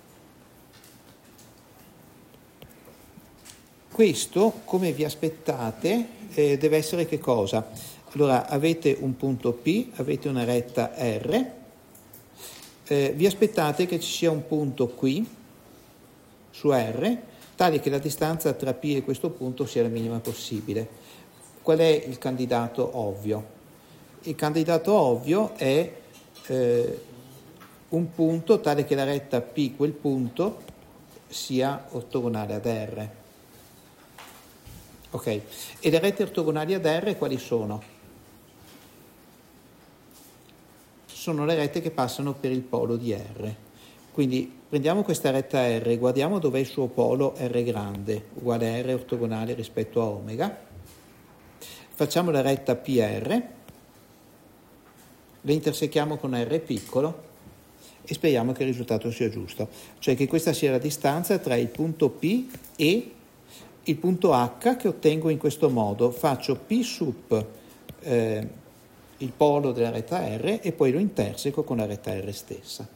questo, come vi aspettate, eh, deve essere che cosa? Allora, avete un punto P, avete una retta R, eh, vi aspettate che ci sia un punto qui, su R, tale che la distanza tra P e questo punto sia la minima possibile. Qual è il candidato ovvio? Il candidato ovvio è eh, un punto tale che la retta P, quel punto, sia ortogonale ad R. Ok, e le rette ortogonali ad R quali sono? Sono le rette che passano per il polo di R. Quindi prendiamo questa retta R, guardiamo dov'è il suo polo R grande, uguale a R ortogonale rispetto a omega. Facciamo la retta P R, le intersechiamo con R piccolo, e speriamo che il risultato sia giusto, cioè che questa sia la distanza tra il punto P e il punto H che ottengo in questo modo. Faccio P sup eh, il polo della retta R e poi lo interseco con la retta R stessa.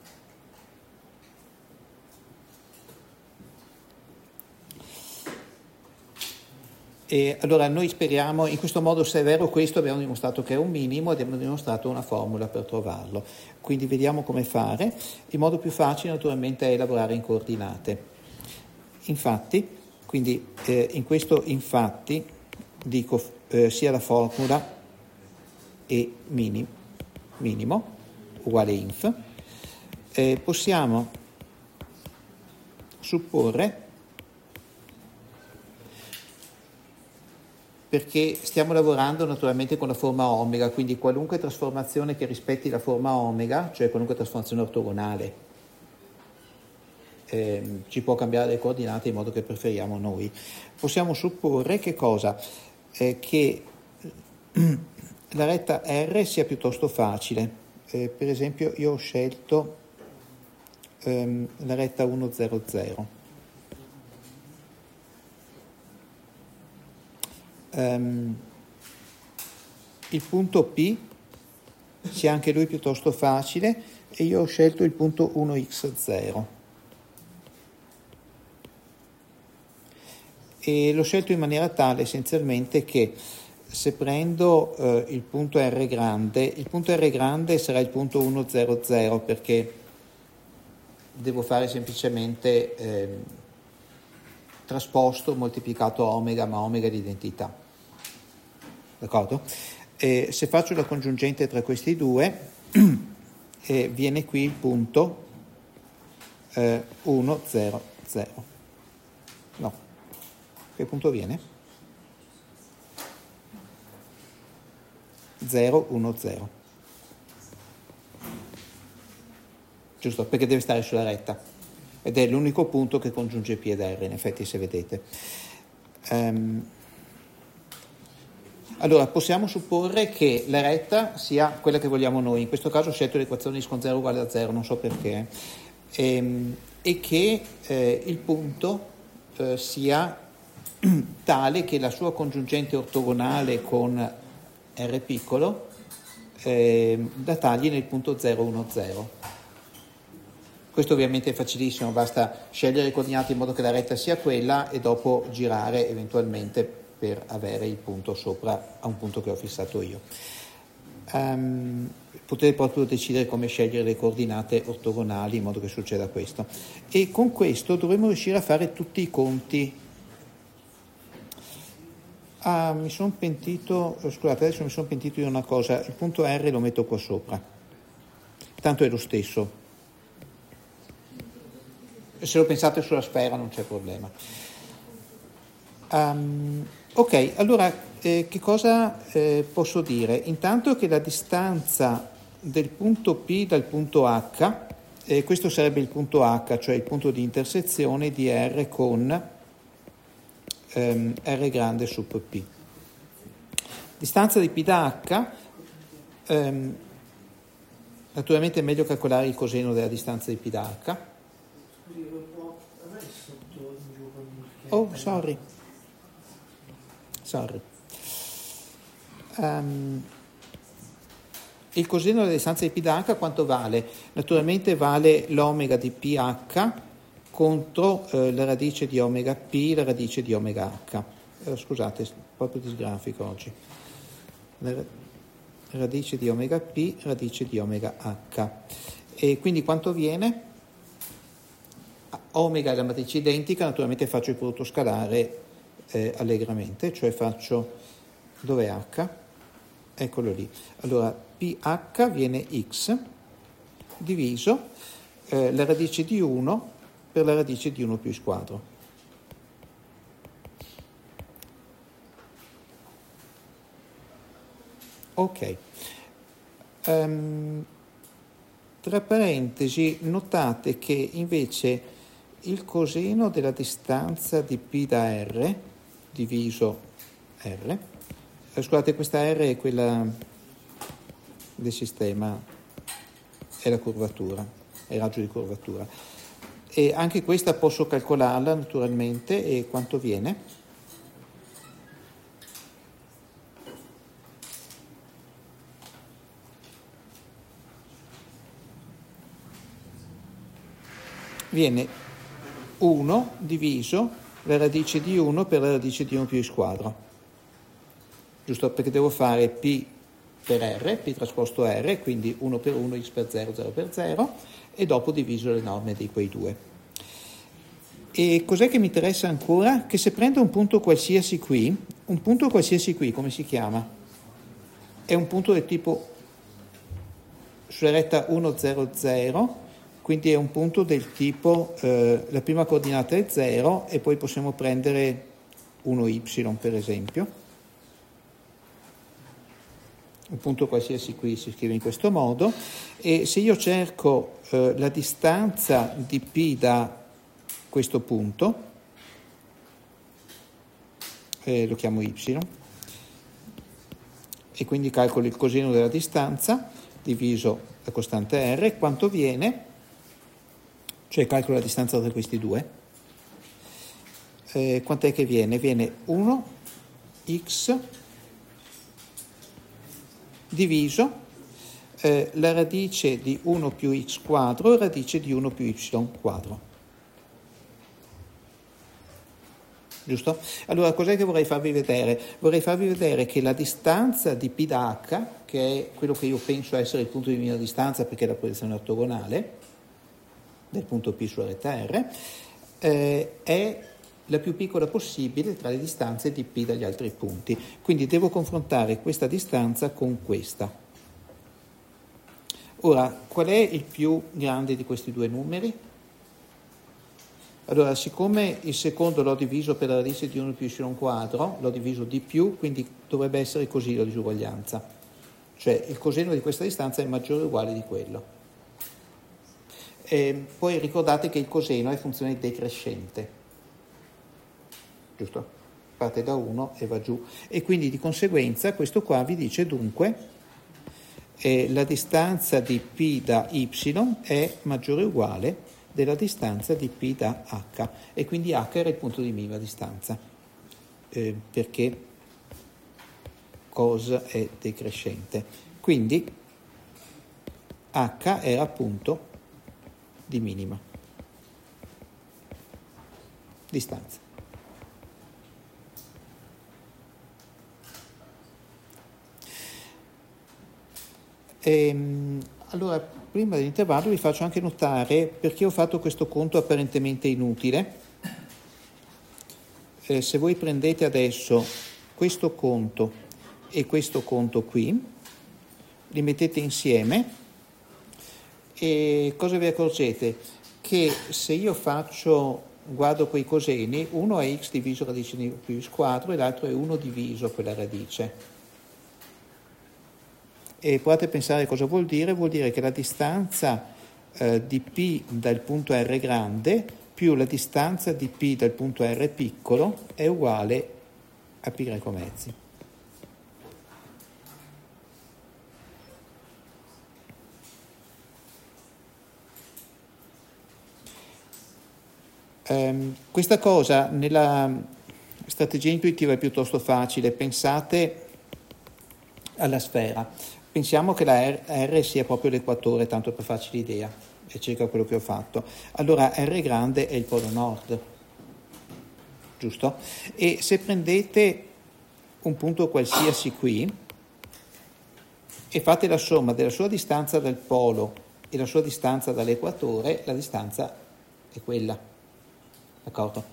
E allora noi speriamo, in questo modo, se è vero questo, abbiamo dimostrato che è un minimo ed abbiamo dimostrato una formula per trovarlo. Quindi vediamo come fare. Il modo più facile naturalmente è lavorare in coordinate. Infatti, quindi eh, in questo infatti dico eh, sia la formula e minim, minimo uguale inf. Eh, possiamo supporre, perché stiamo lavorando naturalmente con la forma omega, quindi qualunque trasformazione che rispetti la forma omega, cioè qualunque trasformazione ortogonale, eh, ci può cambiare le coordinate in modo che preferiamo noi. Possiamo supporre che cosa? Eh, che la retta R sia piuttosto facile. Eh, per esempio io ho scelto ehm, la retta uno zero zero. Um, il punto P sia anche lui piuttosto facile e io ho scelto il punto uno x zero e l'ho scelto in maniera tale essenzialmente che se prendo uh, il punto R grande, il punto R grande sarà il punto uno zero zero perché devo fare semplicemente eh, trasposto moltiplicato omega, ma omega di identità. D'accordo? E se faccio la congiungente tra questi due, eh, viene qui il punto eh, uno zero zero. No, che punto viene? zero uno zero. Giusto, perché deve stare sulla retta. ed è l'unico punto che congiunge P ed R, in effetti, se vedete. Um, allora, possiamo supporre che la retta sia quella che vogliamo noi, in questo caso ho scelto l'equazione di zero uguale a zero, non so perché, e, e che eh, il punto eh, sia tale che la sua congiungente ortogonale con R piccolo eh, la tagli nel punto zero uno zero. Questo ovviamente è facilissimo, basta scegliere le coordinate in modo che la retta sia quella e dopo girare eventualmente per avere il punto sopra a un punto che ho fissato io. Um, potete proprio decidere come scegliere le coordinate ortogonali in modo che succeda questo. E con questo dovremo riuscire a fare tutti i conti. Ah, mi sono pentito, scusate, adesso mi sono pentito di una cosa, il punto R lo metto qua sopra, tanto è lo stesso. Se lo pensate sulla sfera non c'è problema. Um, ok, allora eh, che cosa eh, posso dire? Intanto che la distanza del punto P dal punto H, eh, questo sarebbe il punto H, cioè il punto di intersezione di R con ehm, R grande sub P. Distanza di P da H, ehm, naturalmente è meglio calcolare il coseno della distanza di P da H. Oh, sorry. Sorry. Um, il coseno della distanza di P da H quanto vale? Naturalmente vale l'omega di P H contro eh, la radice di omega P, la radice di omega H. Eh, scusate, proprio disgrafico oggi. La radice di omega P, radice di omega H. E quindi quanto viene? Omega è la matrice identica, naturalmente faccio il prodotto scalare eh, allegramente, cioè faccio, dov'è H? Eccolo lì. Allora P H viene X diviso eh, la radice di uno per la radice di uno più X quadro. Ok. Um, tra parentesi notate che invece il coseno della distanza di P da R diviso R, eh, scusate, questa R è quella del sistema, è la curvatura, è il raggio di curvatura, e anche questa posso calcolarla naturalmente. E quanto viene? Viene uno diviso la radice di uno per la radice di uno più X quadro, giusto, perché devo fare P per R, P trasposto R, quindi uno per uno, X per zero, zero per zero, e dopo diviso le norme di quei due. E cos'è che mi interessa ancora? Che se prendo un punto qualsiasi qui, un punto qualsiasi qui, come si chiama? È un punto del tipo sulla retta uno zero zero, quindi è un punto del tipo eh, la prima coordinata è zero e poi possiamo prendere uno y per esempio. Un punto qualsiasi qui si scrive in questo modo, e se io cerco eh, la distanza di P da questo punto, eh, lo chiamo y, e quindi calcolo il coseno della distanza diviso la costante R, quanto viene? Cioè calcolo la distanza tra questi due. Eh, quant'è che viene? Viene uno x diviso eh, la radice di uno più x quadro e radice di uno più y quadro. Giusto? Allora, cos'è che vorrei farvi vedere? Vorrei farvi vedere che la distanza di P da H, che è quello che io penso essere il punto di minima distanza perché è la proiezione ortogonale del punto P sulla retta R, eh, è la più piccola possibile tra le distanze di P dagli altri punti. Quindi devo confrontare questa distanza con questa. Ora, qual è il più grande di questi due numeri? Allora, siccome il secondo l'ho diviso per la radice di uno più y quadro, l'ho diviso di più, quindi dovrebbe essere così la disuguaglianza. Cioè il coseno di questa distanza è maggiore o uguale di quello. Eh, poi ricordate che il coseno è funzione decrescente, giusto? Parte da uno e va giù. E quindi di conseguenza questo qua vi dice dunque eh, la distanza di P da Y è maggiore o uguale della distanza di P da H. E quindi H era il punto di minima distanza. Eh, perché cos è decrescente. Quindi H era appunto di minima distanza. Ehm, allora, prima dell'intervallo vi faccio anche notare perché ho fatto questo conto apparentemente inutile. Eh, se voi prendete adesso questo conto e questo conto qui, li mettete insieme, e cosa vi accorgete? Che se io faccio, guardo quei coseni, uno è x diviso radice di più x quadro e l'altro è uno diviso quella radice. E provate a pensare cosa vuol dire. Vuol dire che la distanza eh, di P dal punto R grande più la distanza di P dal punto R piccolo è uguale a P greco mezzi. Um, questa cosa nella strategia intuitiva è piuttosto facile. Pensate alla sfera, pensiamo che la R, R sia proprio l'equatore, tanto per farci l'idea, è circa quello che ho fatto. Allora R grande è il polo nord, giusto? E se prendete un punto qualsiasi qui e fate la somma della sua distanza dal polo e la sua distanza dall'equatore, la distanza è quella. D'accordo?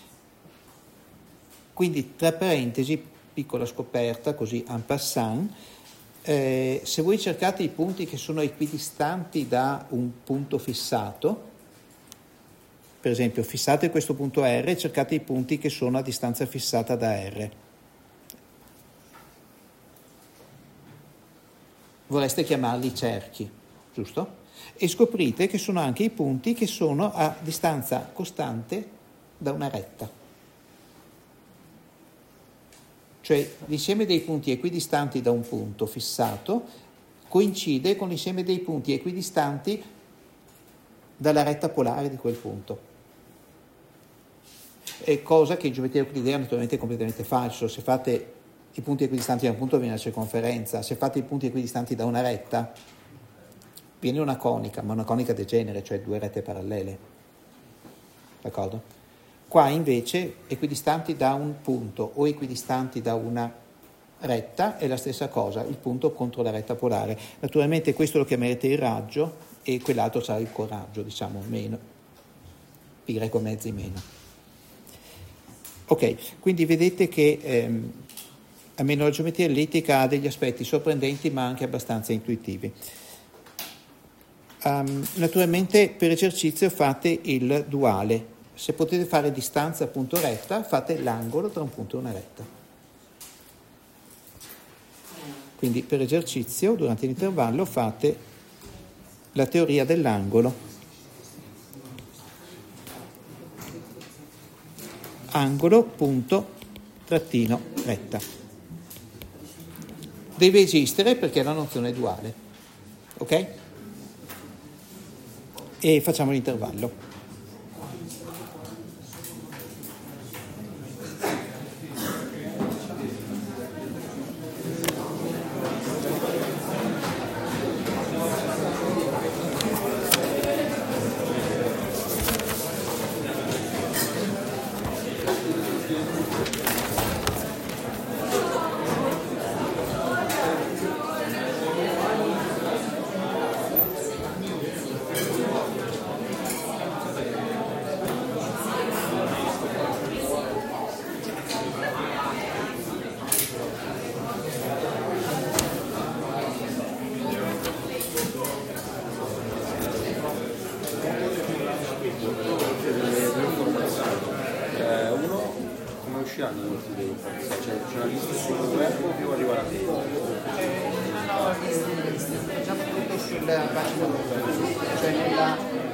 Quindi, tra parentesi, piccola scoperta, così en passant, eh, se voi cercate i punti che sono equidistanti da un punto fissato, per esempio, fissate questo punto R e cercate i punti che sono a distanza fissata da R. Vorreste chiamarli cerchi, giusto? E scoprite che sono anche i punti che sono a distanza costante da una retta. Cioè l'insieme dei punti equidistanti da un punto fissato coincide con l'insieme dei punti equidistanti dalla retta polare di quel punto. È cosa che in geometria euclidea naturalmente è completamente falso. Se fate i punti equidistanti da un punto viene la circonferenza, se fate i punti equidistanti da una retta viene una conica, ma una conica degenere, cioè due rette parallele. D'accordo? Qua invece equidistanti da un punto o equidistanti da una retta è la stessa cosa, il punto contro la retta polare. Naturalmente questo lo chiamerete il raggio e quell'altro sarà il coraggio, diciamo, meno, pi greco mezzi meno. Ok, quindi vedete che ehm, almeno la geometria ellittica ha degli aspetti sorprendenti ma anche abbastanza intuitivi. Um, naturalmente per esercizio fate il duale. Se potete fare distanza punto retta, fate l'angolo tra un punto e una retta. Quindi per esercizio, durante l'intervallo, fate la teoria dell'angolo. Angolo punto trattino retta. Deve esistere perché è la nozione duale. Ok? E facciamo l'intervallo.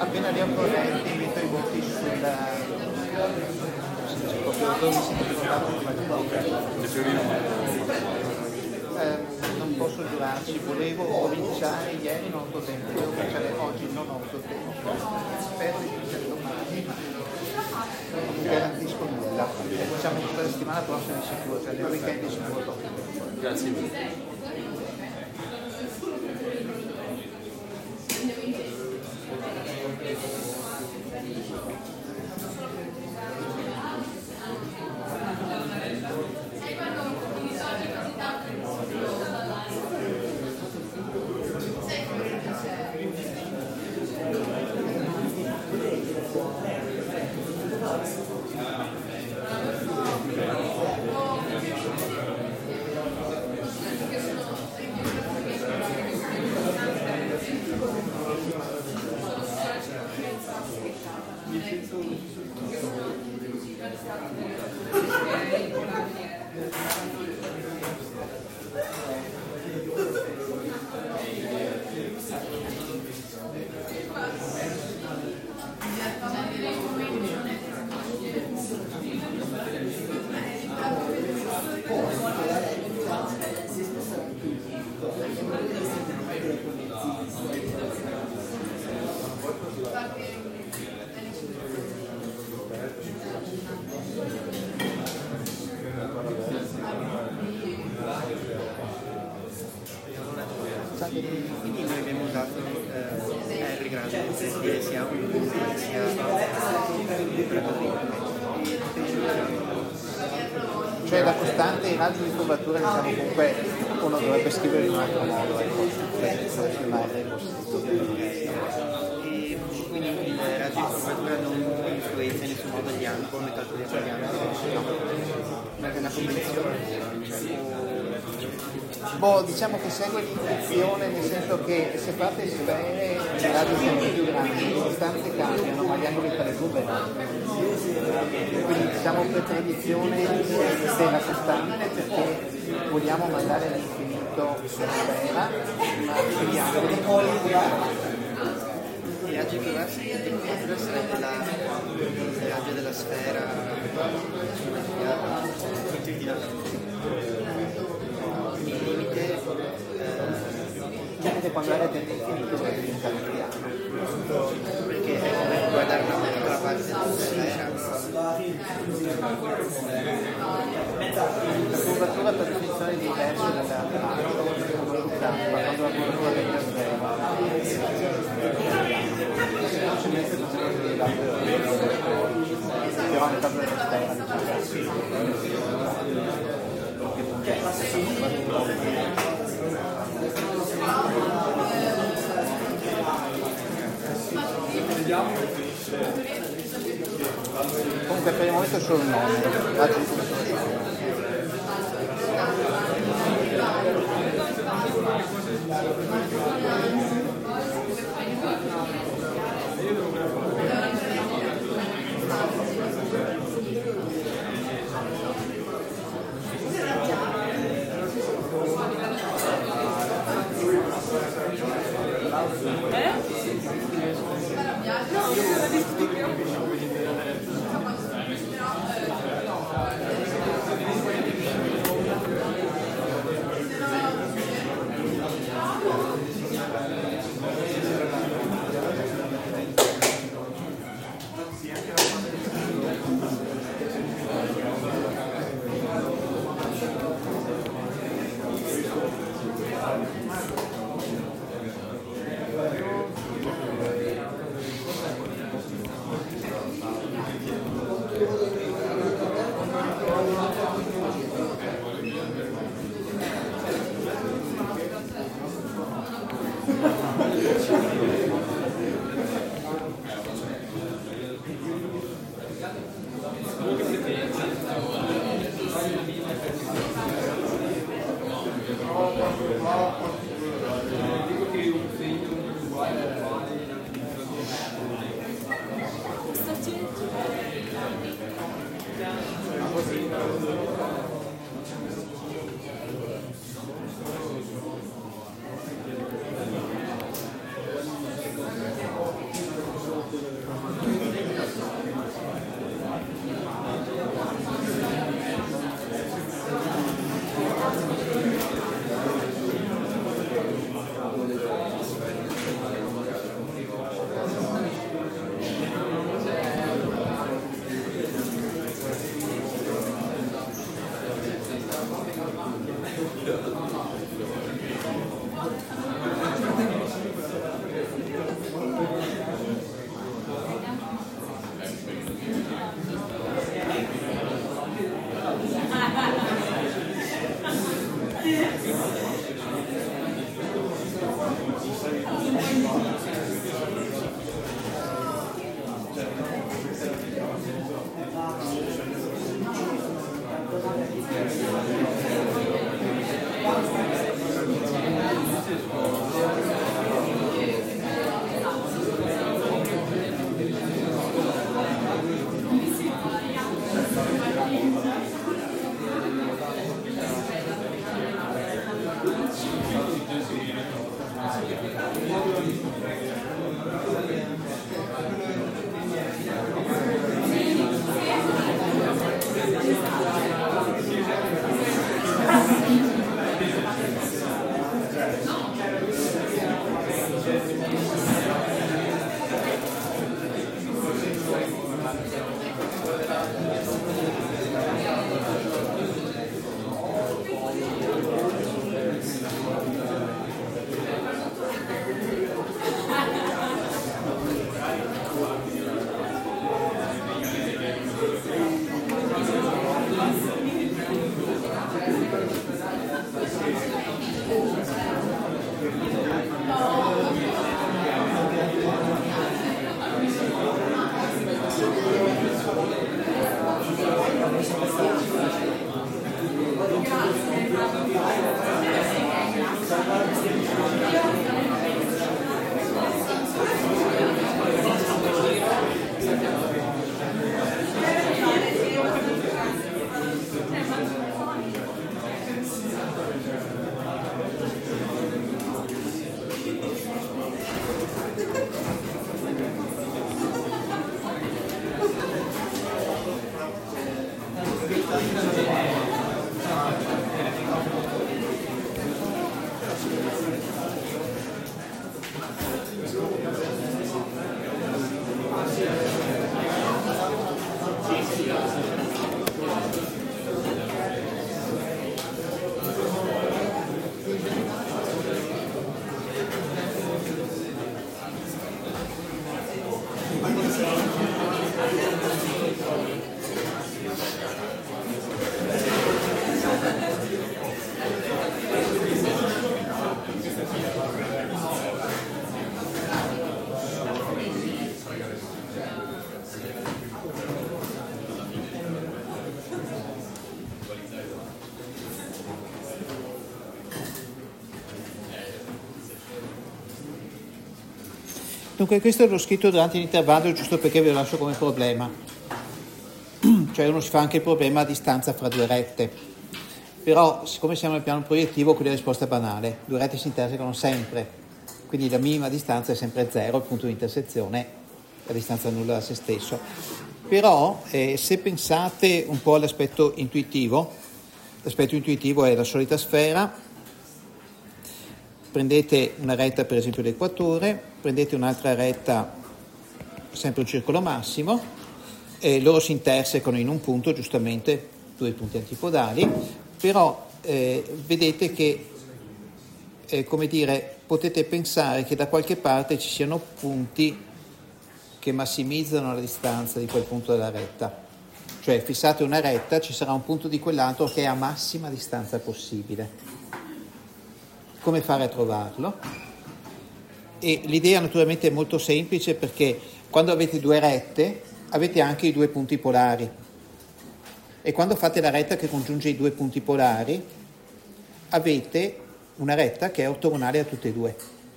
appena li ho corretti metto i voti sul eh, non posso giurarci, volevo cominciare ieri, non ho avuto tempo, devo cominciare oggi, non ho avuto tempo, spero di cominciare domani, non mi garantisco nulla, diciamo che per la settimana prossima di sicuro, cioè nel weekend di sicuro. Grazie mille. Quindi noi abbiamo usato eh, R grande perché sia un sia cioè la costante il raggio di curvatura, diciamo, comunque uno dovrebbe scrivere in un altro modo, ecco, per selezionare lo stesso. E quindi il raggio di curvatura non influenza in nessun modo gli angoli, come calcoliamo gli angoli, no, ma è una convenzione. Boh, diciamo che segue l'intuizione, nel senso che se fate sfere i radi sono più grandi, le costanze cambiano, ma gli angoli tra le curve no. Quindi diciamo per tradizione se la costante, perché vogliamo mandare all'infinito la sfera, ma gli angoli Il raggio di curvatura sarebbe la, il raggio della sfera il limite eh, quando l'area tende infinito deve diventare piano, perché è come guardare una piccola parte della sfera. la curvatura per definizione è diversa dall'altro, ma quando la curvatura tende a zero non si mette così però nel caso della sfera comunque per il momento è solo il nome, raggio di curvatura solo il nome. Dunque questo l'ho scritto durante l'intervallo giusto perché ve lo lascio come problema, cioè uno si fa anche il problema a distanza fra due rette, però siccome siamo nel piano proiettivo qui la risposta è banale, due rette si intersecano sempre, quindi la minima distanza è sempre zero, il punto di intersezione, la distanza nulla da se stesso. Però eh, se pensate un po' all'aspetto intuitivo, l'aspetto intuitivo è la solita sfera, prendete una retta per esempio l'equatore, prendete un'altra retta, sempre un circolo massimo, e loro si intersecano in un punto, giustamente due punti antipodali, però eh, vedete che, eh, come dire, potete pensare che da qualche parte ci siano punti che massimizzano la distanza di quel punto della retta. Cioè fissate una retta, ci sarà un punto di quell'altro che è a massima distanza possibile. Come fare a trovarlo? E l'idea naturalmente è molto semplice perché quando avete due rette avete anche i due punti polari e quando fate la retta che congiunge i due punti polari avete una retta che è ortogonale a tutte e due.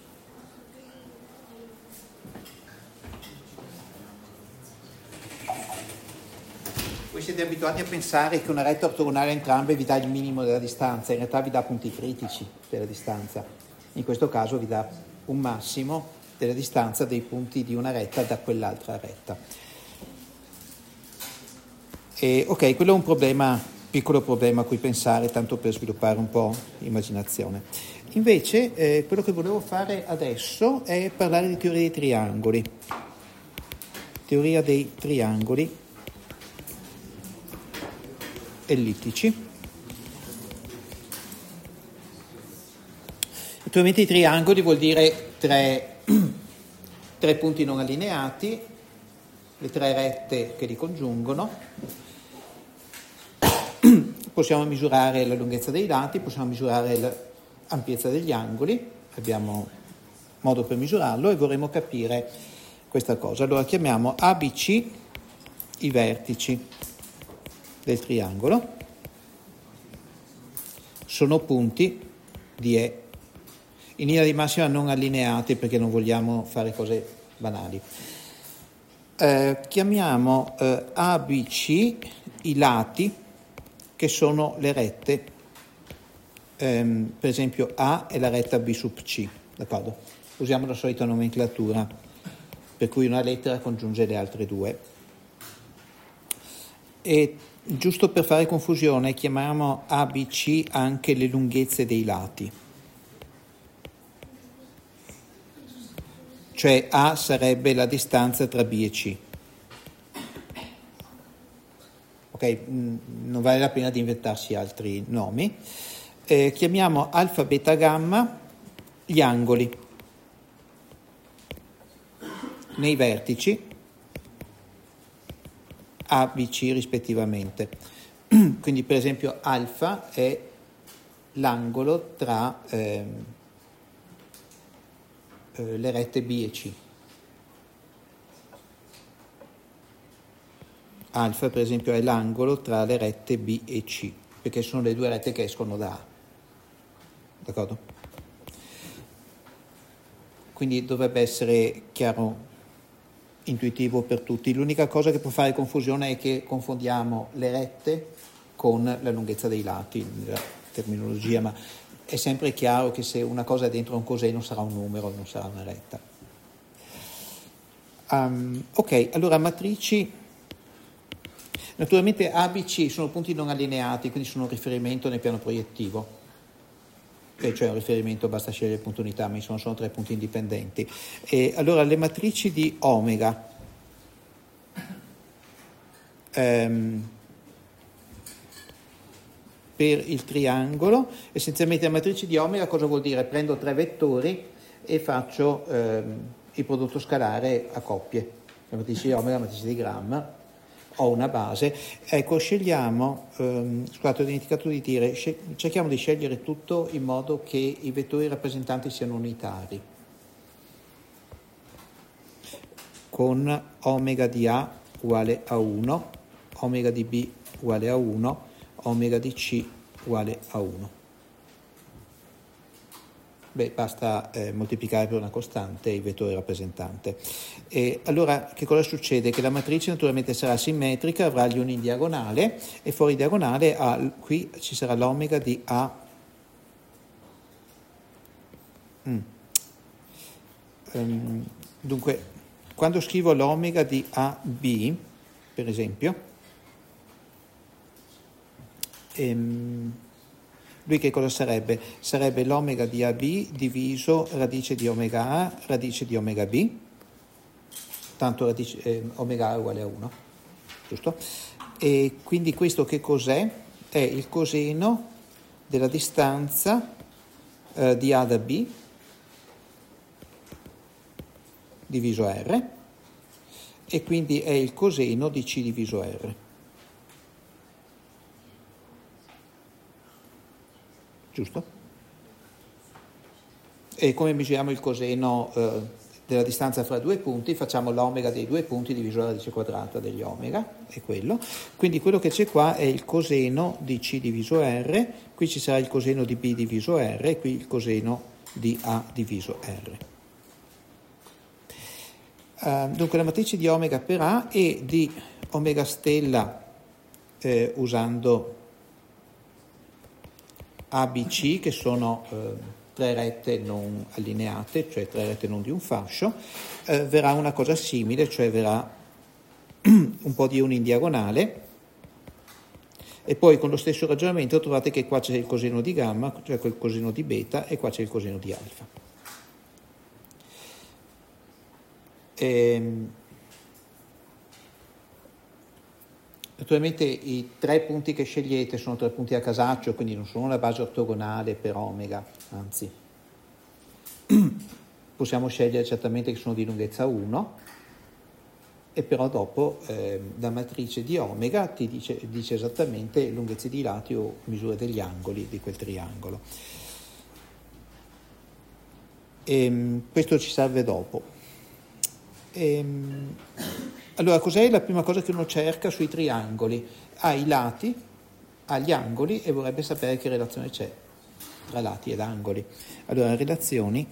Voi siete abituati a pensare che una retta ortogonale a entrambe vi dà il minimo della distanza, in realtà vi dà punti critici della distanza. In questo caso vi dà un massimo della distanza dei punti di una retta da quell'altra retta. E, ok, quello è un problema, piccolo problema a cui pensare, tanto per sviluppare un po' immaginazione. Invece, eh, quello che volevo fare adesso è parlare di teoria dei triangoli. Teoria dei triangoli ellittici. Naturalmente i triangoli vuol dire tre, tre punti non allineati, le tre rette che li congiungono. Possiamo misurare la lunghezza dei lati, possiamo misurare l'ampiezza degli angoli, abbiamo modo per misurarlo e vorremmo capire questa cosa. Allora chiamiamo A B C i vertici del triangolo, sono punti di E, in linea di massima non allineati perché non vogliamo fare cose banali. Eh, chiamiamo eh, A B C i lati che sono le rette, ehm, per esempio A è la retta B sub C. d'accordo? Usiamo la solita nomenclatura, per cui una lettera congiunge le altre due. E giusto per fare confusione, chiamiamo A B C anche le lunghezze dei lati. Cioè A sarebbe la distanza tra B e C. Ok, non vale la pena di inventarsi altri nomi. Eh, chiamiamo alfa, beta, gamma gli angoli nei vertici A, B, C rispettivamente. Quindi per esempio alfa è l'angolo tra eh, eh, le rette B e C. Alfa per esempio è l'angolo tra le rette B e C, perché sono le due rette che escono da A. D'accordo? Quindi dovrebbe essere chiaro, intuitivo per tutti. L'unica cosa che può fare confusione è che confondiamo le rette con la lunghezza dei lati, la terminologia, ma è sempre chiaro che se una cosa è dentro un coseno sarà un numero, non sarà una retta. Um, ok, allora matrici, naturalmente A, B, C sono punti non allineati, quindi sono un riferimento nel piano proiettivo. E cioè un riferimento, basta scegliere il punto unità, ma sono, sono tre punti indipendenti. E allora le matrici di omega ehm, per il triangolo, essenzialmente le matrici di omega cosa vuol dire? Prendo tre vettori e faccio ehm, il prodotto scalare a coppie. La matrice di omega, la matrice di Gram, ho una base. Ecco, scegliamo, ehm, scusate, ho dimenticato di dire, scel- cerchiamo di scegliere tutto in modo che i vettori rappresentanti siano unitari. Con omega di A uguale a uno, omega di B uguale a uno, omega di C uguale a uno. Beh, basta eh, moltiplicare per una costante il vettore rappresentante. E allora che cosa succede? Che la matrice naturalmente sarà simmetrica, avrà gli uni in diagonale e fuori diagonale a, qui ci sarà l'omega di A. Mm. Um, dunque, quando scrivo l'omega di A B, per esempio, ehm, lui che cosa sarebbe? Sarebbe l'omega di A B diviso radice di omega A, radice di omega B, tanto radice, eh, omega A è uguale a uno, giusto? E quindi questo che cos'è? È il coseno della distanza eh, di A da B diviso R, e quindi è il coseno di C diviso R. Giusto? E come misuriamo il coseno eh, della distanza fra due punti? Facciamo l'omega dei due punti diviso la radice quadrata degli omega, è quello. Quindi quello che c'è qua è il coseno di C diviso R, qui ci sarà il coseno di B diviso R e qui il coseno di A diviso R. Uh, dunque la matrice di omega per A e di omega stella eh, usando A B C, che sono eh, tre rette non allineate, cioè tre rette non di un fascio, eh, verrà una cosa simile, cioè verrà un po' di uni in diagonale, e poi con lo stesso ragionamento trovate che qua c'è il coseno di gamma, cioè il coseno di beta, e qua c'è il coseno di alfa. Ehm, Naturalmente i tre punti che scegliete sono tre punti a casaccio, quindi non sono una base ortogonale per omega, anzi possiamo scegliere certamente che sono di lunghezza uno, e però dopo eh, la matrice di omega ti dice, dice esattamente lunghezze di lati o misure degli angoli di quel triangolo. E questo ci serve dopo. Ehm, allora, cos'è la prima cosa che uno cerca sui triangoli? Ha i lati, ha gli angoli e vorrebbe sapere che relazione c'è tra lati ed angoli. Allora, relazioni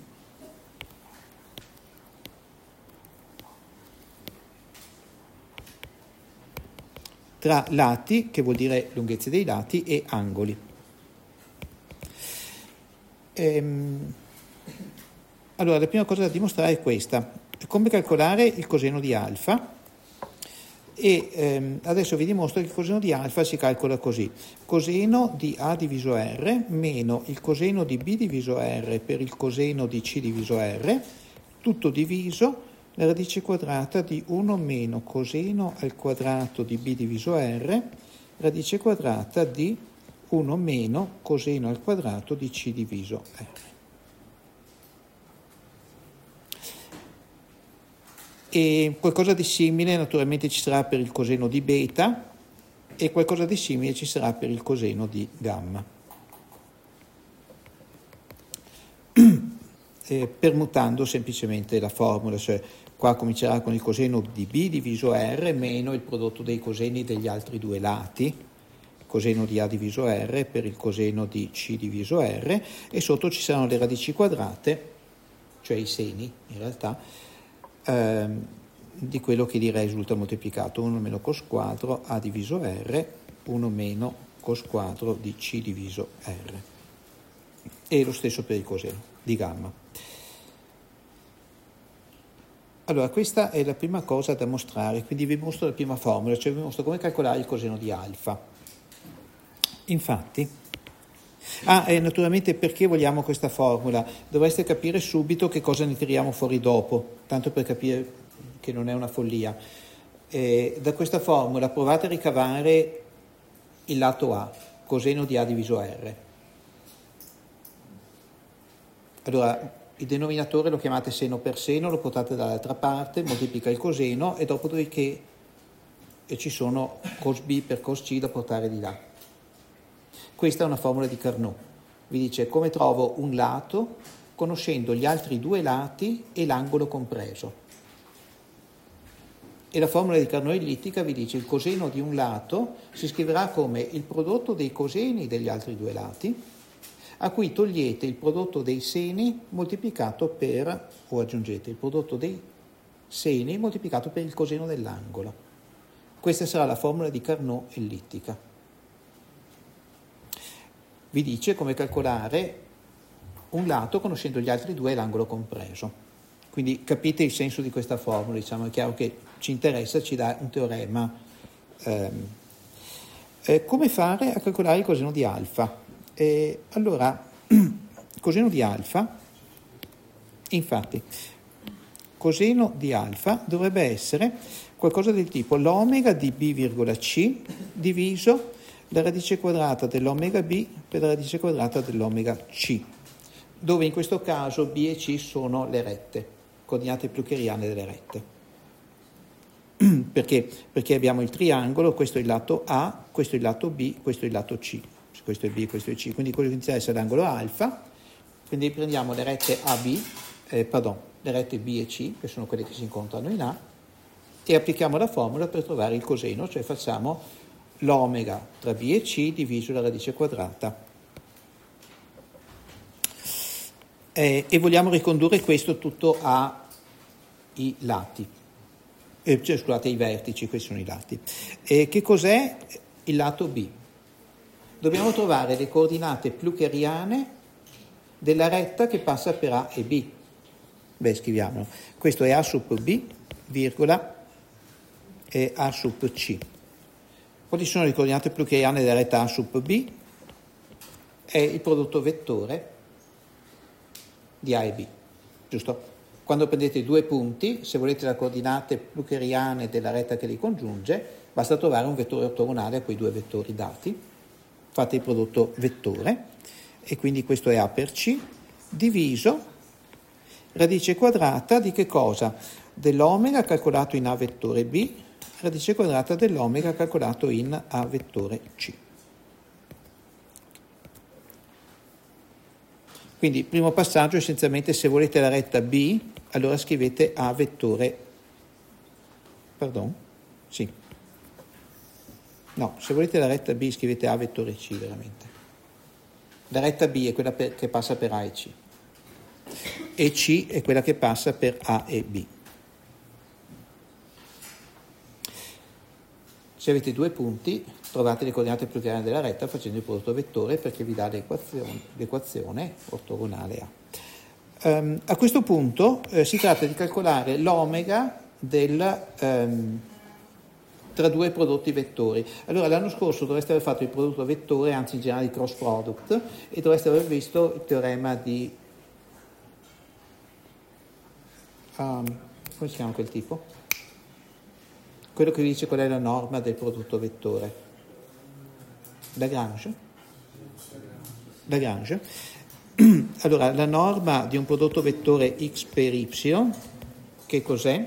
tra lati, che vuol dire lunghezze dei lati, e angoli. Ehm, Allora, la prima cosa da dimostrare è questa: come calcolare il coseno di alfa. E ehm, adesso vi dimostro che il coseno di alfa si calcola così: coseno di A diviso R meno il coseno di B diviso R per il coseno di C diviso R, tutto diviso la radice quadrata di uno meno coseno al quadrato di B diviso R, radice quadrata di uno meno coseno al quadrato di C diviso R. E qualcosa di simile naturalmente ci sarà per il coseno di beta e qualcosa di simile ci sarà per il coseno di gamma. Eh, permutando semplicemente la formula, cioè qua comincerà con il coseno di B diviso R meno il prodotto dei coseni degli altri due lati, coseno di A diviso R per il coseno di C diviso R, e sotto ci saranno le radici quadrate, cioè i seni in realtà, ehm, di quello che direi risulta moltiplicato: uno meno cos quadro A diviso R, uno meno cos quadro di C diviso R. E lo stesso per il coseno di gamma. Allora, questa è la prima cosa da mostrare, quindi vi mostro la prima formula, cioè vi mostro come calcolare il coseno di alfa. Infatti, ah, e naturalmente perché vogliamo questa formula? Dovreste capire subito che cosa ne tiriamo fuori dopo, tanto per capire che non è una follia. Eh, da questa formula provate a ricavare il lato A, coseno di A diviso R. Allora, il denominatore lo chiamate seno per seno, lo portate dall'altra parte, moltiplica il coseno e dopodiché e ci sono cos B per cos C da portare di là. Questa è una formula di Carnot. Vi dice come trovo un lato conoscendo gli altri due lati e l'angolo compreso. E la formula di Carnot ellittica vi dice il coseno di un lato si scriverà come il prodotto dei coseni degli altri due lati, a cui togliete il prodotto dei seni moltiplicato per, o aggiungete il prodotto dei seni moltiplicato per il coseno dell'angolo. Questa sarà la formula di Carnot ellittica. Vi dice come calcolare un lato conoscendo gli altri due e l'angolo compreso. Quindi capite il senso di questa formula, diciamo, è chiaro che ci interessa, ci dà un teorema. Ehm, eh, come fare a calcolare il coseno di alfa? Eh, allora, coseno di alfa, infatti, coseno di alfa dovrebbe essere qualcosa del tipo l'omega di B virgola C diviso la radice quadrata dell'omega B per la radice quadrata dell'omega C, dove in questo caso B e C sono le rette, coordinate plucheriane delle rette. Perché? Perché abbiamo il triangolo, questo è il lato A, questo è il lato B, questo è il lato C. Questo è B, questo è C, quindi quello che inizia a essere l'angolo alfa, quindi prendiamo le rette A B, eh, pardon, le rette B e C, che sono quelle che si incontrano in A, e applichiamo la formula per trovare il coseno, cioè facciamo l'omega tra B e C diviso la radice quadrata. Eh, e vogliamo ricondurre questo tutto ai lati, eh, cioè scusate, ai vertici, questi sono i lati. Eh, che cos'è il lato B? Dobbiamo trovare le coordinate plucheriane della retta che passa per A e B. Beh, scriviamolo. Questo è A sub B, virgola, e A sub C. Quali sono le coordinate plucheriane della retta A sub B? È il prodotto vettore di A e B, giusto? Quando prendete due punti, se volete le coordinate plucheriane della retta che li congiunge, basta trovare un vettore ortogonale a quei due vettori dati. Fate il prodotto vettore e quindi questo è A per C diviso radice quadrata di che cosa? Dell'omega calcolato in A vettore B, radice quadrata dell'omega calcolato in A vettore C. Quindi il primo passaggio essenzialmente, se volete la retta B, allora scrivete A vettore, pardon, sì. No, se volete la retta B scrivete A vettore C veramente. La retta B è quella per, che passa per A e C. E C è quella che passa per A e B. Se avete due punti, trovate le coordinate plucheriane della retta facendo il prodotto vettore perché vi dà l'equazione, l'equazione ortogonale A. Um, a questo punto eh, si tratta di calcolare l'omega del, um, tra due prodotti vettori. Allora l'anno scorso dovreste aver fatto il prodotto vettore, anzi in generale il cross product, e dovreste aver visto il teorema di um, come si chiama quel tipo? Quello che vi dice qual è la norma del prodotto vettore. Lagrange? Lagrange? Allora, la norma di un prodotto vettore x per y, che cos'è?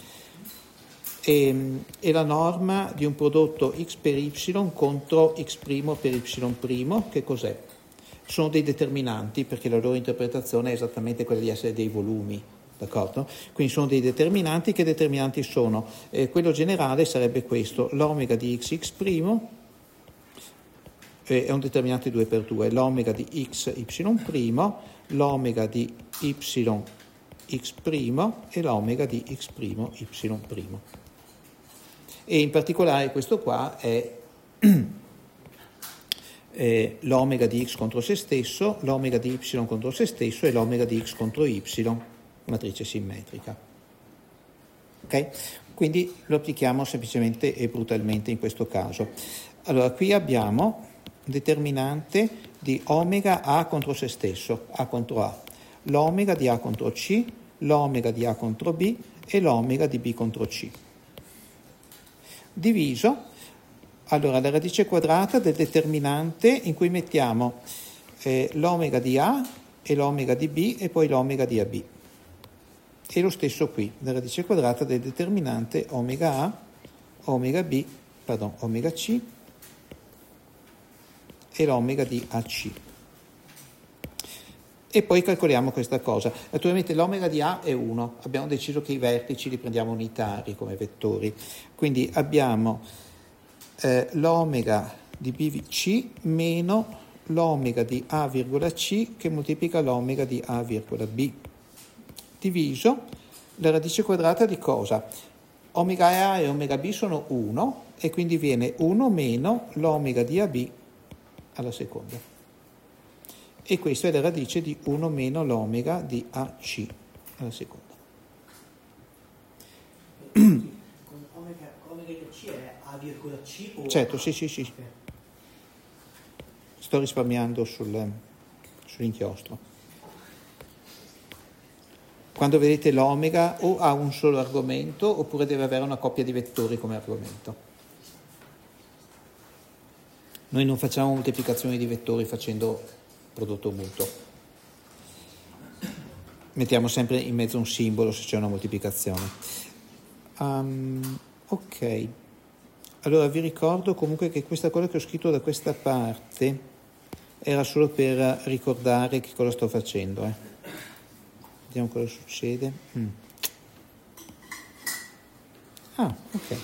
E, e la norma di un prodotto x per y contro x' per y', che cos'è? Sono dei determinanti, perché la loro interpretazione è esattamente quella di essere dei volumi, d'accordo? Quindi sono dei determinanti. Che determinanti sono? Eh, quello generale sarebbe questo, l'omega di x x', è un determinante due per due, l'omega di x y', l'omega di y x' e l'omega di x' y'. E in particolare questo qua è eh, l'omega di x contro se stesso, l'omega di y contro se stesso e l'omega di x contro y, matrice simmetrica. Ok? Quindi lo applichiamo semplicemente e brutalmente in questo caso. Allora, qui abbiamo determinante di omega A contro se stesso, A contro A, l'omega di A contro C, l'omega di A contro B e l'omega di B contro C. Diviso, allora, la radice quadrata del determinante in cui mettiamo eh, l'omega di A e l'omega di B e poi l'omega di A B. E lo stesso qui, la radice quadrata del determinante omega A, omega B, pardon, omega C e l'omega di A C. E poi calcoliamo questa cosa. Naturalmente l'omega di A è uno, abbiamo deciso che i vertici li prendiamo unitari come vettori, quindi abbiamo eh, l'omega di B C meno l'omega di A virgola C che moltiplica l'omega di A virgola B, diviso la radice quadrata di cosa? Omega A e omega B sono uno e quindi viene uno meno l'omega di A B alla seconda. E questa è la radice di uno meno l'omega di A C alla seconda. Con omega, omega di C è A virgola C o Certo, A? sì, sì, sì. Okay. Sto risparmiando sul, sull'inchiostro. Quando vedete l'omega o ha un solo argomento oppure deve avere una coppia di vettori come argomento. Noi non facciamo moltiplicazioni di vettori facendo prodotto mutuo. Mettiamo sempre in mezzo un simbolo se c'è una moltiplicazione. Um, ok. Allora vi ricordo comunque che questa cosa che ho scritto da questa parte era solo per ricordare che cosa sto facendo. Eh. Vediamo cosa succede. Mm. Ah, ok.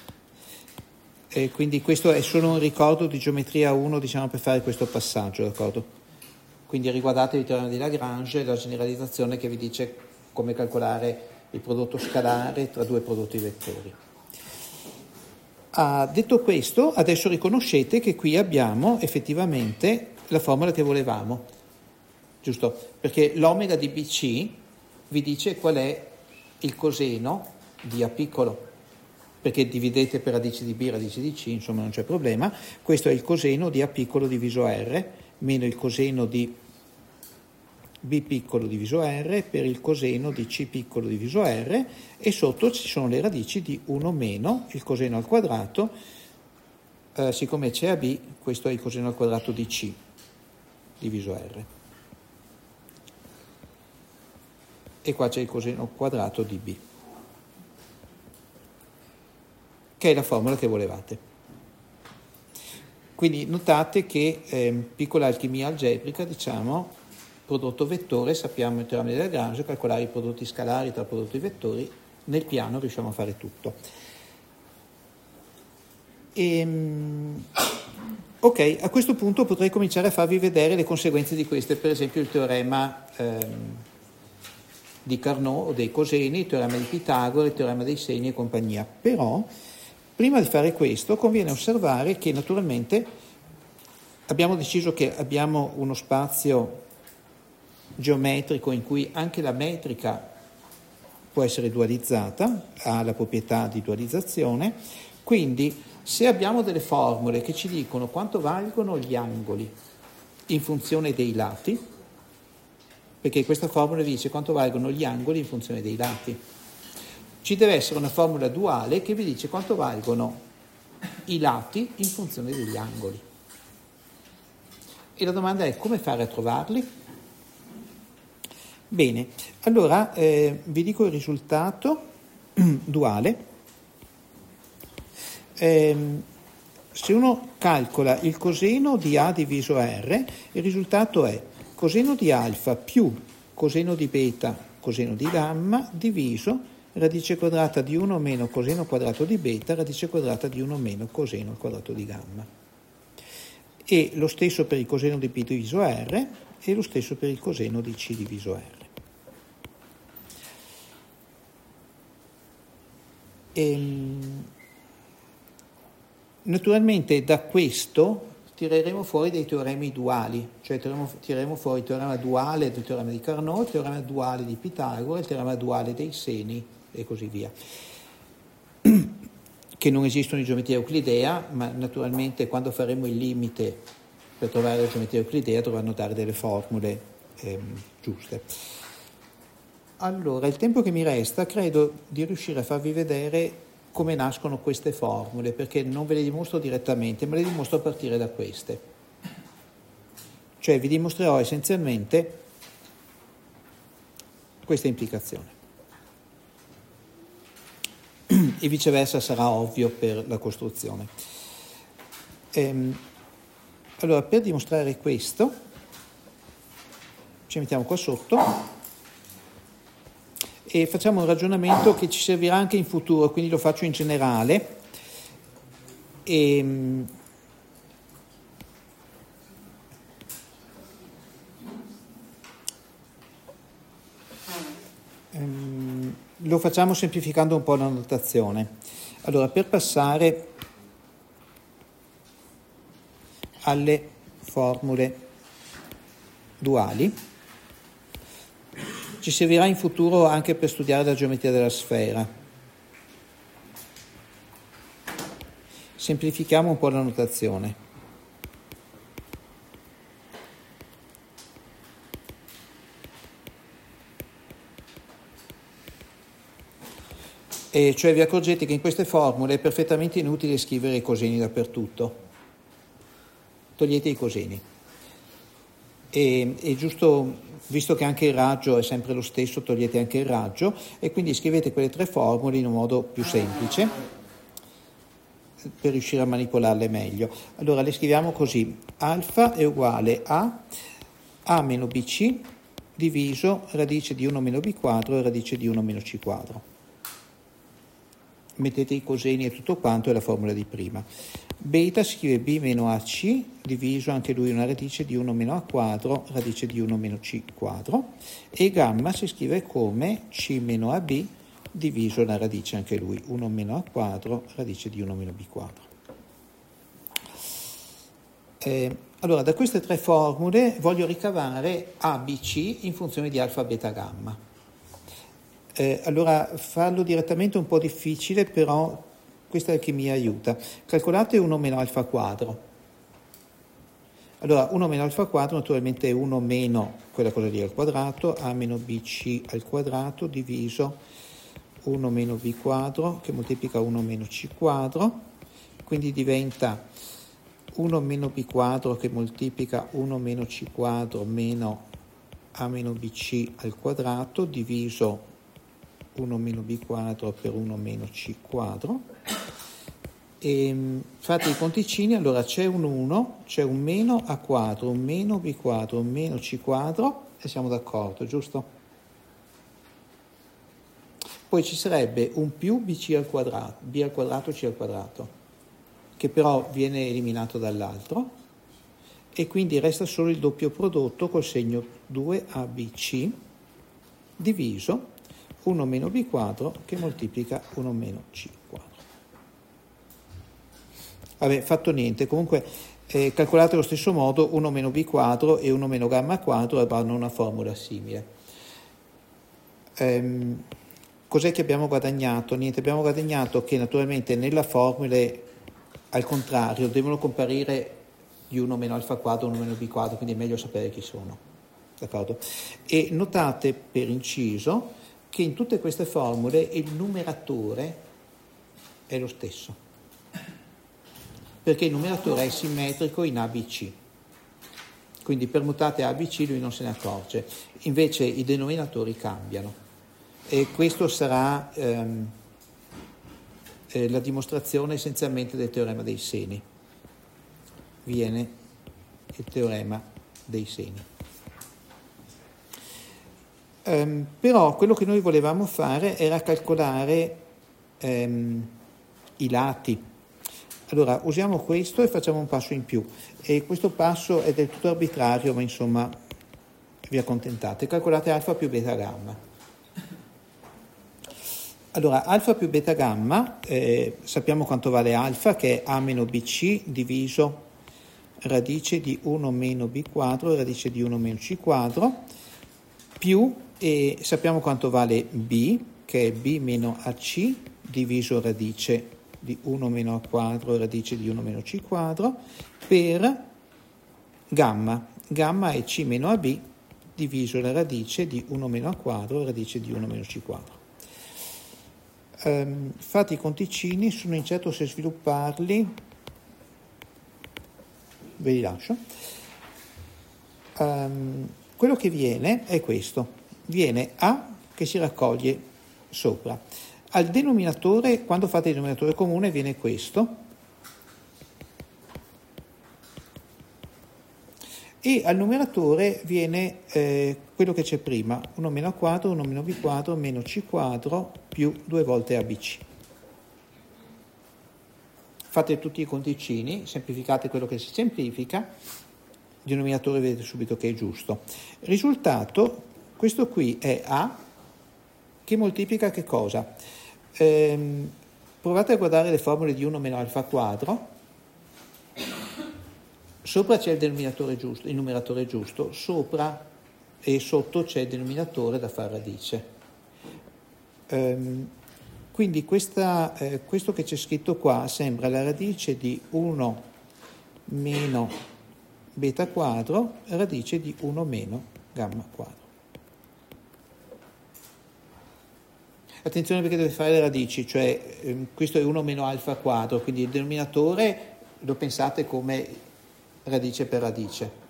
E quindi questo è solo un ricordo di geometria uno, diciamo, per fare questo passaggio, d'accordo? Quindi riguardatevi il teorema di Lagrange, la generalizzazione che vi dice come calcolare il prodotto scalare tra due prodotti vettori. Ah, detto questo, adesso riconoscete che qui abbiamo effettivamente la formula che volevamo, giusto? Perché l'omega di B C vi dice qual è il coseno di A piccolo, perché dividete per radice di B, radice di C, insomma non c'è problema. Questo è il coseno di A piccolo diviso R, meno il coseno di B piccolo diviso R per il coseno di C piccolo diviso R, e sotto ci sono le radici di uno meno il coseno al quadrato, eh, siccome c'è A B, questo è il coseno al quadrato di C diviso R. E qua c'è il coseno al quadrato di B, che è la formula che volevate. Quindi notate che eh, piccola alchimia algebrica, diciamo, prodotto vettore, sappiamo il teorema di Lagrange, calcolare i prodotti scalari tra prodotti vettori, nel piano riusciamo a fare tutto. E, ok, a questo punto potrei cominciare a farvi vedere le conseguenze di queste, per esempio il teorema ehm, di Carnot o dei coseni, il teorema di Pitagora, il teorema dei segni e compagnia. Però prima di fare questo conviene osservare che naturalmente abbiamo deciso che abbiamo uno spazio geometrico in cui anche la metrica può essere dualizzata, ha la proprietà di dualizzazione, quindi se abbiamo delle formule che ci dicono quanto valgono gli angoli in funzione dei lati, perché questa formula dice quanto valgono gli angoli in funzione dei lati, ci deve essere una formula duale che vi dice quanto valgono i lati in funzione degli angoli. E la domanda è come fare a trovarli? Bene, allora eh, vi dico il risultato duale. Eh, se uno calcola il coseno di A diviso R, il risultato è coseno di alfa più coseno di beta coseno di gamma diviso radice quadrata di uno meno coseno quadrato di beta radice quadrata di uno meno coseno al quadrato di gamma. E lo stesso per il coseno di B diviso R e lo stesso per il coseno di C diviso R. Ehm, naturalmente da questo tireremo fuori dei teoremi duali, cioè tireremo, tireremo fuori il teorema duale del teorema di Carnot, il teorema duale di Pitagora, il teorema duale dei seni e così via, che non esistono in geometria euclidea, ma naturalmente quando faremo il limite per trovare la geometria euclidea dovranno dare delle formule ehm, giuste. Allora, il tempo che mi resta credo di riuscire a farvi vedere come nascono queste formule, perché non ve le dimostro direttamente, ma le dimostro a partire da queste. Cioè vi dimostrerò essenzialmente questa implicazione. E viceversa sarà ovvio per la costruzione. Ehm, allora, per dimostrare questo, ci mettiamo qua sotto e facciamo un ragionamento che ci servirà anche in futuro, quindi lo faccio in generale. E, um, lo facciamo semplificando un po' la notazione. Allora, per passare alle formule duali, ci servirà in futuro anche per studiare la geometria della sfera. Semplifichiamo un po' la notazione. E cioè vi accorgete che in queste formule è perfettamente inutile scrivere i coseni dappertutto. Togliete i coseni. E, è giusto, visto che anche il raggio è sempre lo stesso, togliete anche il raggio e quindi scrivete quelle tre formule in un modo più semplice per riuscire a manipolarle meglio. Allora le scriviamo così: alfa è uguale a a meno bc diviso radice di uno meno b quadro e radice di uno meno c quadro. Mettete i coseni e tutto quanto è la formula di prima. Beta si scrive b meno ac diviso anche lui una radice di uno meno a quadro radice di uno meno c quadro, e gamma si scrive come c meno ab diviso una radice anche lui uno meno a quadro radice di uno meno b quadro. Eh, allora da queste tre formule voglio ricavare a bc in funzione di alfa beta gamma. Eh, allora farlo direttamente è un po' difficile, però questa è che mi aiuta. Calcolate uno meno alfa quadro. Allora uno meno alfa quadro naturalmente è uno meno quella cosa lì al quadrato, a meno bc al quadrato diviso uno meno b quadro che moltiplica uno meno c quadro, quindi diventa uno meno b quadro che moltiplica uno meno c quadro meno a meno bc al quadrato diviso uno meno b quadro per uno meno c quadro. E fate i conticini, allora c'è un uno, c'è un meno a quadro, un meno b quadro, un meno c quadro e siamo d'accordo, giusto? Poi ci sarebbe un più bc al quadrato, b al quadrato c al quadrato, che però viene eliminato dall'altro e quindi resta solo il doppio prodotto col segno due a b c diviso uno meno b quadro che moltiplica uno meno c quadro. Vabbè, fatto niente, comunque Eh, calcolate allo stesso modo uno meno b quadro e uno meno gamma quadro avranno una formula simile. Ehm, cos'è che abbiamo guadagnato? Niente, abbiamo guadagnato che naturalmente nella formule al contrario devono comparire gli uno meno alfa quadro e uno meno b quadro, quindi è meglio sapere chi sono. D'accordo? E notate per inciso che in tutte queste formule il numeratore è lo stesso, perché il numeratore è simmetrico in A B C, quindi permutate A B C lui non se ne accorge, invece i denominatori cambiano e questo sarà ehm, eh, la dimostrazione essenzialmente del teorema dei seni. Viene il teorema dei seni. Um, però quello che noi volevamo fare era calcolare um, i lati. Allora usiamo questo e facciamo un passo in più, e questo passo è del tutto arbitrario, ma insomma vi accontentate. Calcolate alfa più beta gamma. Allora alfa più beta gamma, eh, sappiamo quanto vale alfa, che è A meno B C diviso radice di uno meno b quadro, radice di uno meno c quadro, più, e sappiamo quanto vale b, che è b meno ac diviso radice di uno meno a quadro, radice di uno meno c quadro, per gamma. Gamma è c meno ab diviso la radice di uno meno a quadro, radice di uno meno c quadro. Um, fate i conticini, sono incerto se svilupparli, ve li lascio. Um, quello che viene è questo, viene A che si raccoglie sopra. Al denominatore, quando fate il denominatore comune, viene questo, e al numeratore viene eh, quello che c'è prima, uno meno a quadro, uno meno b quadro, meno c quadro, più due volte abc. Fate tutti i conticini, semplificate quello che si semplifica, il denominatore vedete subito che è giusto. Risultato, questo qui è A, che moltiplica che cosa? Ehm, provate a guardare le formule di uno meno alfa quadro, sopra c'è il denominatore giusto, il numeratore giusto, sopra e sotto c'è il denominatore da far radice. Ehm, Quindi questa, eh, questo che c'è scritto qua sembra la radice di uno meno beta quadro, radice di uno meno gamma quadro. Attenzione perché dovete fare le radici, cioè eh, questo è uno meno alfa quadro, quindi il denominatore lo pensate come radice per radice.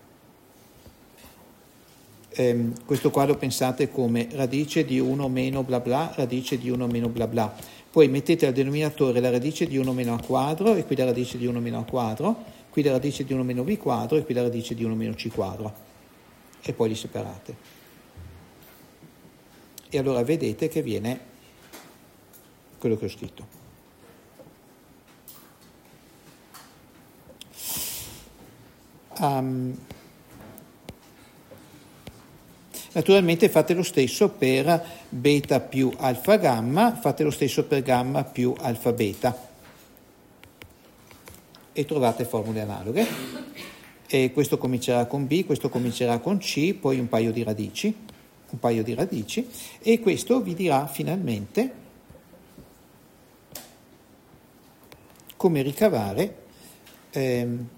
Eh, questo qua lo pensate come radice di uno meno bla bla, radice di uno meno bla bla. Poi mettete al denominatore la radice di uno meno a quadro, e qui la radice di uno meno a quadro, qui la radice di uno meno b quadro, e qui la radice di uno meno c quadro. E poi li separate. E allora vedete che viene quello che ho scritto. Um, Naturalmente fate lo stesso per beta più alfa gamma, fate lo stesso per gamma più alfa beta e trovate formule analoghe. E questo comincerà con B, questo comincerà con C, poi un paio di radici, un paio di radici, e questo vi dirà finalmente come ricavare ehm,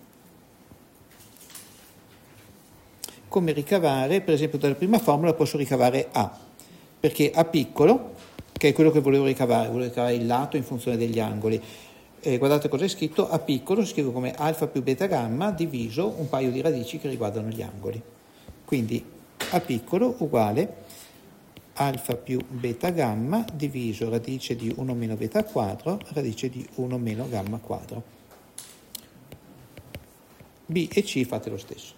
come ricavare, per esempio dalla prima formula posso ricavare A, perché A piccolo, che è quello che volevo ricavare, volevo ricavare il lato in funzione degli angoli, e guardate cosa è scritto, A piccolo si scrive come alfa più beta gamma diviso un paio di radici che riguardano gli angoli. Quindi A piccolo uguale alfa più beta gamma diviso radice di uno meno beta quadro, radice di uno meno gamma quadro. B e C fate lo stesso.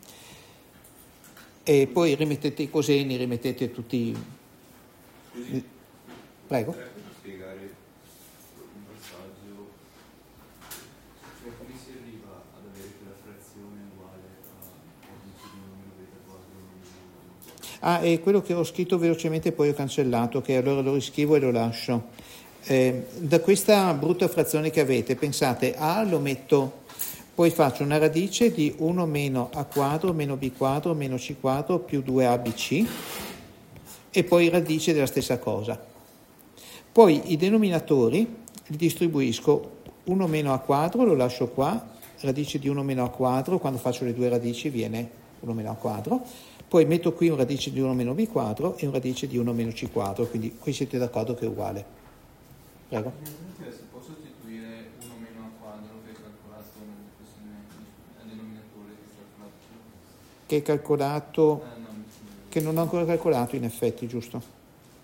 E poi rimettete i coseni, rimettete tutti. Così. Prego. Per spiegare un passaggio, cioè come si arriva ad avere quella frazione uguale a radice di uno meno beta quadro? Ah, e quello che ho scritto velocemente poi ho cancellato, che allora lo riscrivo e lo lascio. Eh, da questa brutta frazione che avete, pensate, A lo metto poi faccio una radice di uno meno a quadro meno b quadro meno c quadro più due a b c e poi radice della stessa cosa. Poi i denominatori li distribuisco, uno meno a quadro lo lascio qua, radice di uno meno a quadro, quando faccio le due radici viene uno meno a quadro, poi metto qui un radice di uno meno b quadro e un radice di uno meno c quadro, quindi qui siete d'accordo che è uguale. Prego. Si può sostituire uno meno a quadro che è calcolato nel denominatore che è calcolato, eh, no, che non ho ancora calcolato in effetti, giusto?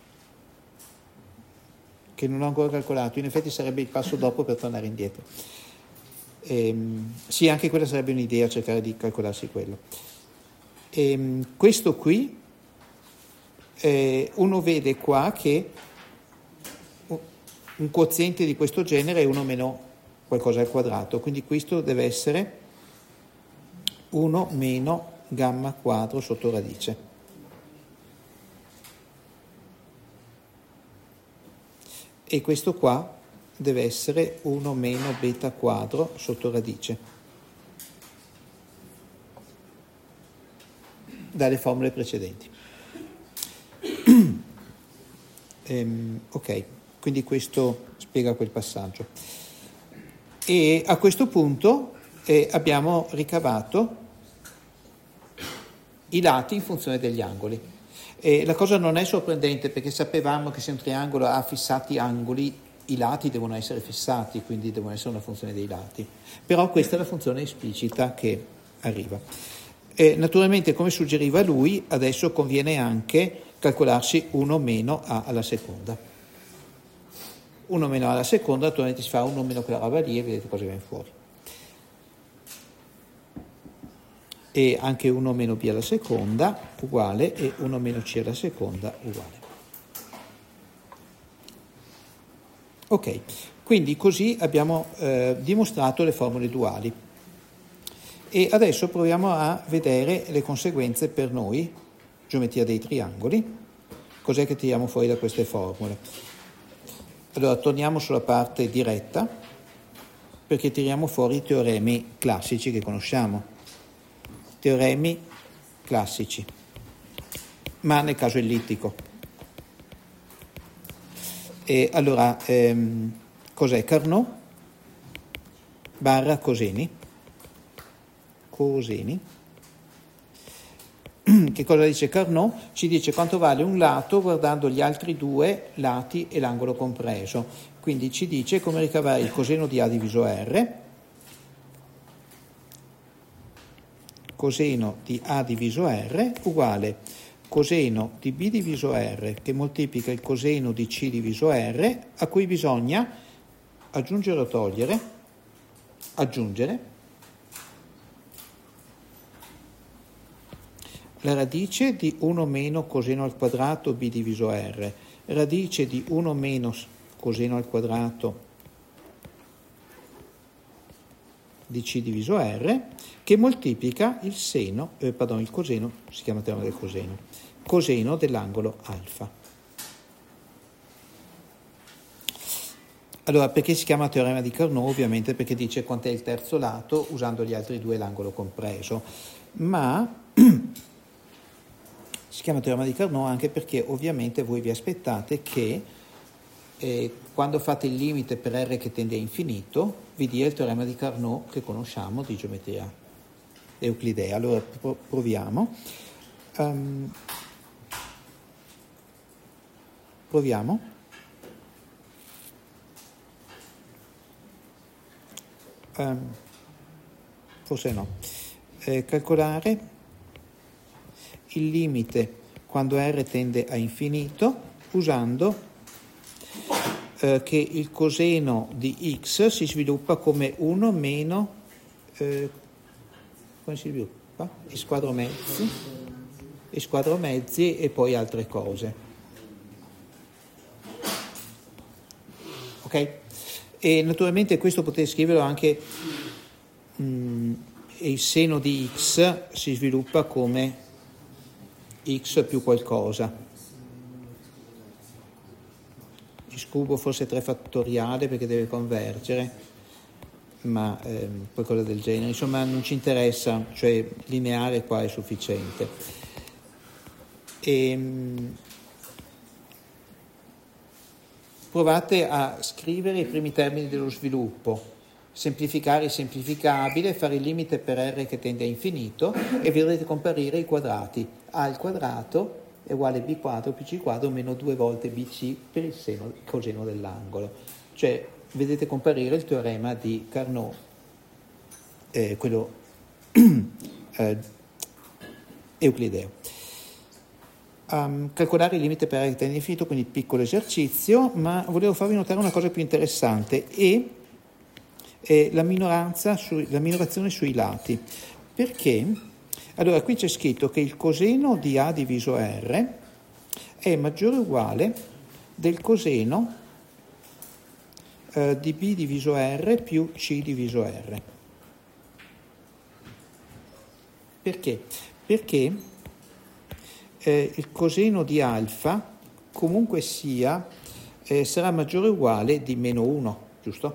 Che non ho ancora calcolato, in effetti sarebbe il passo dopo per tornare indietro. Ehm, sì, anche quella sarebbe un'idea, cercare di calcolarsi quello. Ehm, questo qui, eh, uno vede qua che un quoziente di questo genere è uno meno qualcosa al quadrato, quindi questo deve essere uno meno gamma quadro sotto radice. E questo qua deve essere uno meno beta quadro sotto radice. Dalle formule precedenti. ehm, ok, quindi questo spiega quel passaggio. E a questo punto eh, abbiamo ricavato i lati in funzione degli angoli. E la cosa non è sorprendente perché sapevamo che se un triangolo ha fissati angoli, i lati devono essere fissati, quindi devono essere una funzione dei lati. Però questa è la funzione esplicita che arriva. E naturalmente, come suggeriva lui, adesso conviene anche calcolarsi uno meno a alla seconda. uno meno a alla seconda, naturalmente si fa uno meno quella roba lì e vedete cosa viene fuori. E anche uno meno b alla seconda uguale e uno meno c alla seconda uguale. Ok, quindi così abbiamo eh, dimostrato le formule duali. E adesso proviamo a vedere le conseguenze per noi, geometria dei triangoli. Cos'è che tiriamo fuori da queste formule? Allora, torniamo sulla parte diretta, perché tiriamo fuori i teoremi classici che conosciamo. Teoremi classici, ma nel caso ellittico. E allora, ehm, cos'è? Carnot barra coseni. Coseni. Che cosa dice Carnot? Ci dice quanto vale un lato guardando gli altri due lati e l'angolo compreso. Quindi ci dice come ricavare il coseno di A diviso R, coseno di A diviso R uguale coseno di B diviso R che moltiplica il coseno di C diviso R, a cui bisogna aggiungere o togliere, aggiungere la radice di uno meno coseno al quadrato B diviso R, radice di uno meno coseno al quadrato di C diviso R, che moltiplica il seno, eh, pardon, il coseno, si chiama teorema del coseno, coseno dell'angolo alfa. Allora, perché si chiama teorema di Carnot? Ovviamente perché dice quant'è il terzo lato usando gli altri due l'angolo compreso, ma si chiama teorema di Carnot anche perché ovviamente voi vi aspettate che eh, quando fate il limite per R che tende a infinito vi dia il teorema di Carnot che conosciamo di geometria euclidea. Allora proviamo. Um, proviamo. Um, forse no. Eh, calcolare il limite quando R tende a infinito usando eh, che il coseno di x si sviluppa come uno meno eh, come si sviluppa? I squadro mezzi i squadro mezzi e poi altre cose, ok? E naturalmente questo potete scriverlo anche mh, il seno di x si sviluppa come x più qualcosa, x cubo forse tre fattoriale perché deve convergere, ma eh, qualcosa del genere, insomma non ci interessa, cioè lineare qua è sufficiente. E, provate a scrivere i primi termini dello sviluppo, semplificare il semplificabile, fare il limite per R che tende a infinito e vedrete comparire i quadrati. A al quadrato è uguale a b quadro più c quadro meno due volte bc per il seno, il coseno dell'angolo. Cioè vedete comparire il teorema di Carnot, eh, quello eh, euclideo. Um, calcolare il limite per R che tende a infinito, quindi piccolo esercizio, ma volevo farvi notare una cosa più interessante e eh, la minoranza su, la minorazione sui lati. Perché? Allora, qui c'è scritto che il coseno di A diviso R è maggiore o uguale del coseno eh, di B diviso R più C diviso R. Perché? Perché eh, il coseno di alfa comunque sia eh, sarà maggiore o uguale di meno uno, giusto?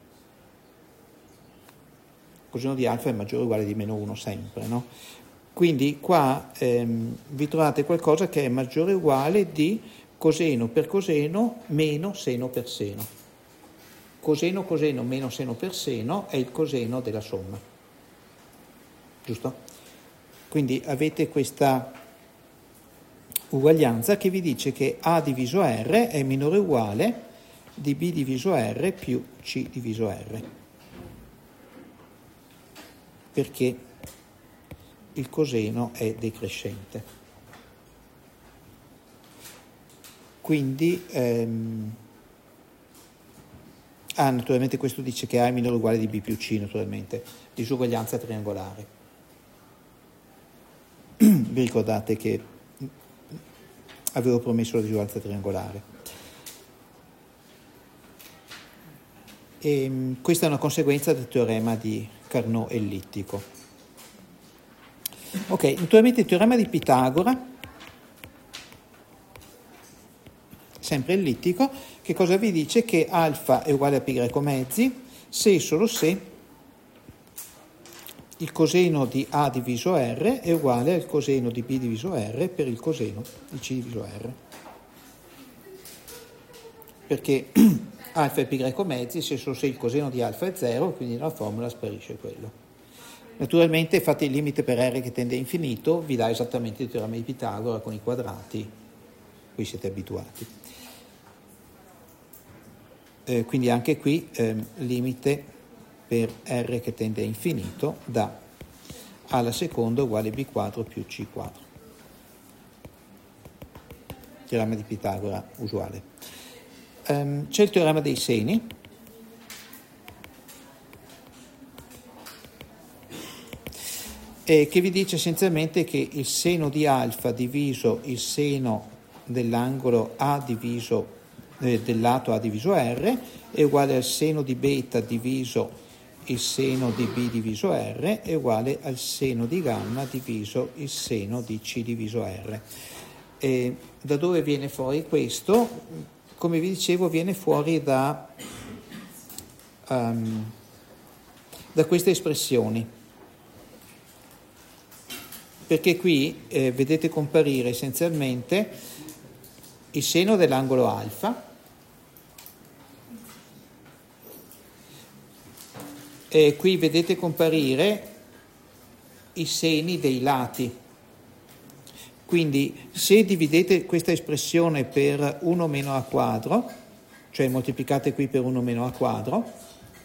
Il coseno di alfa è maggiore o uguale di meno uno sempre, no? Quindi qua ehm, vi trovate qualcosa che è maggiore o uguale di coseno per coseno meno seno per seno. Coseno coseno meno seno per seno è il coseno della somma, giusto? Quindi avete questa uguaglianza che vi dice che A diviso R è minore o uguale di B diviso R più C diviso R. Perché il coseno è decrescente. Quindi, ehm, ah, naturalmente questo dice che A è minore o uguale di B più C, naturalmente, disuguaglianza triangolare. Vi ricordate che avevo promesso la disuguaglianza triangolare. E questa è una conseguenza del teorema di Carnot ellittico. Ok, naturalmente il teorema di Pitagora, sempre ellittico, che cosa vi dice? Che alfa è uguale a pi greco mezzi se e solo se il coseno di A diviso R è uguale al coseno di B diviso R per il coseno di C diviso R. Perché alfa è pi greco mezzi se e solo se il coseno di alfa è zero, quindi nella formula sparisce quello. Naturalmente fate il limite per R che tende a infinito, vi dà esattamente il teorema di Pitagora con i quadrati, qui siete abituati. Eh, quindi anche qui eh, limite per R che tende a infinito da A alla seconda uguale B quadro più C quadro. Teorema di Pitagora usuale. Um, c'è il teorema dei seni. Eh, che vi dice essenzialmente che il seno di alfa diviso il seno dell'angolo A diviso eh, del lato A diviso R è uguale al seno di beta diviso il seno di B diviso R è uguale al seno di gamma diviso il seno di C diviso R. E da dove viene fuori questo? Come vi dicevo, viene fuori da, um, da queste espressioni. Perché qui eh, vedete comparire essenzialmente il seno dell'angolo alfa e qui vedete comparire i seni dei lati. Quindi se dividete questa espressione per uno meno a quadro, cioè moltiplicate qui per uno meno a quadro,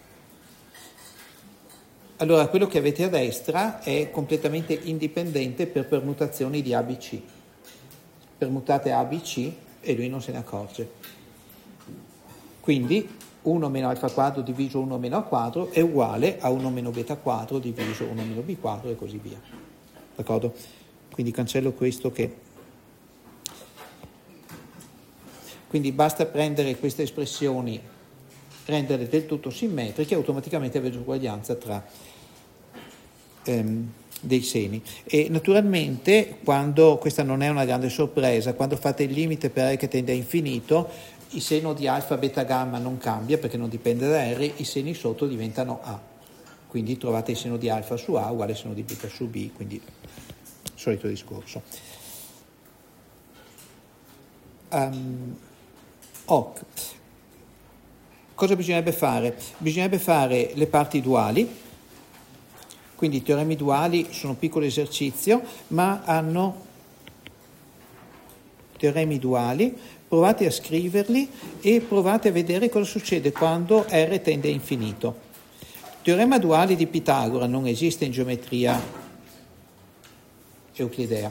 allora quello che avete a destra è completamente indipendente per permutazioni di A B C. Permutate A B C e lui non se ne accorge. Quindi uno meno alfa quadro diviso uno meno a quadro è uguale a uno meno beta quadro diviso uno meno b quadro e così via. D'accordo? Quindi cancello questo che... Quindi basta prendere queste espressioni, renderle del tutto simmetriche e automaticamente avete uguaglianza tra ehm, dei seni. E naturalmente, quando, questa non è una grande sorpresa, quando fate il limite per R che tende a infinito, il seno di alfa, beta, gamma non cambia perché non dipende da R, i seni sotto diventano A. Quindi trovate il seno di alfa su A uguale al seno di beta su B, quindi solito discorso. Um, oh. Cosa bisognerebbe fare? Bisognerebbe fare le parti duali, quindi i teoremi duali sono un piccolo esercizio, ma hanno teoremi duali, provate a scriverli e provate a vedere cosa succede quando R tende a infinito. Il teorema duale di Pitagora non esiste in geometria euclidea,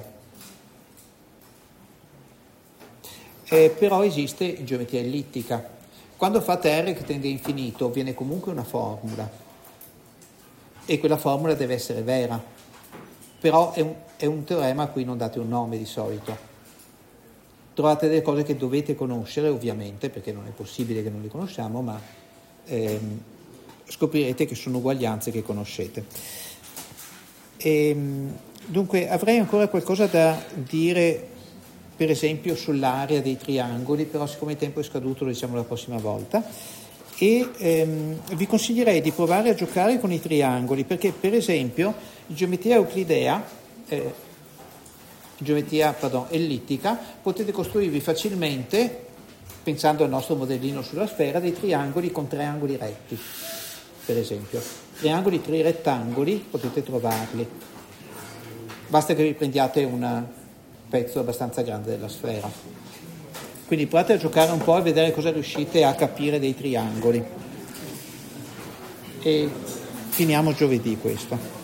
eh, però esiste in geometria ellittica. Quando fate R che tende a infinito viene comunque una formula e quella formula deve essere vera, però è un, è un teorema a cui non date un nome di solito. Trovate delle cose che dovete conoscere ovviamente, perché non è possibile che non le conosciamo, ma ehm, scoprirete che sono uguaglianze che conoscete. E, dunque avrei ancora qualcosa da dire, per esempio sull'area dei triangoli, però siccome il tempo è scaduto lo diciamo la prossima volta, e ehm, vi consiglierei di provare a giocare con i triangoli, perché per esempio in geometria euclidea, eh, in geometria pardon, ellittica, potete costruirvi facilmente, pensando al nostro modellino sulla sfera, dei triangoli con tre angoli retti, per esempio. Triangoli trirettangoli potete trovarli. Basta che vi prendiate un pezzo abbastanza grande della sfera. Quindi provate a giocare un po' e vedere cosa riuscite a capire dei triangoli. E finiamo giovedì questo.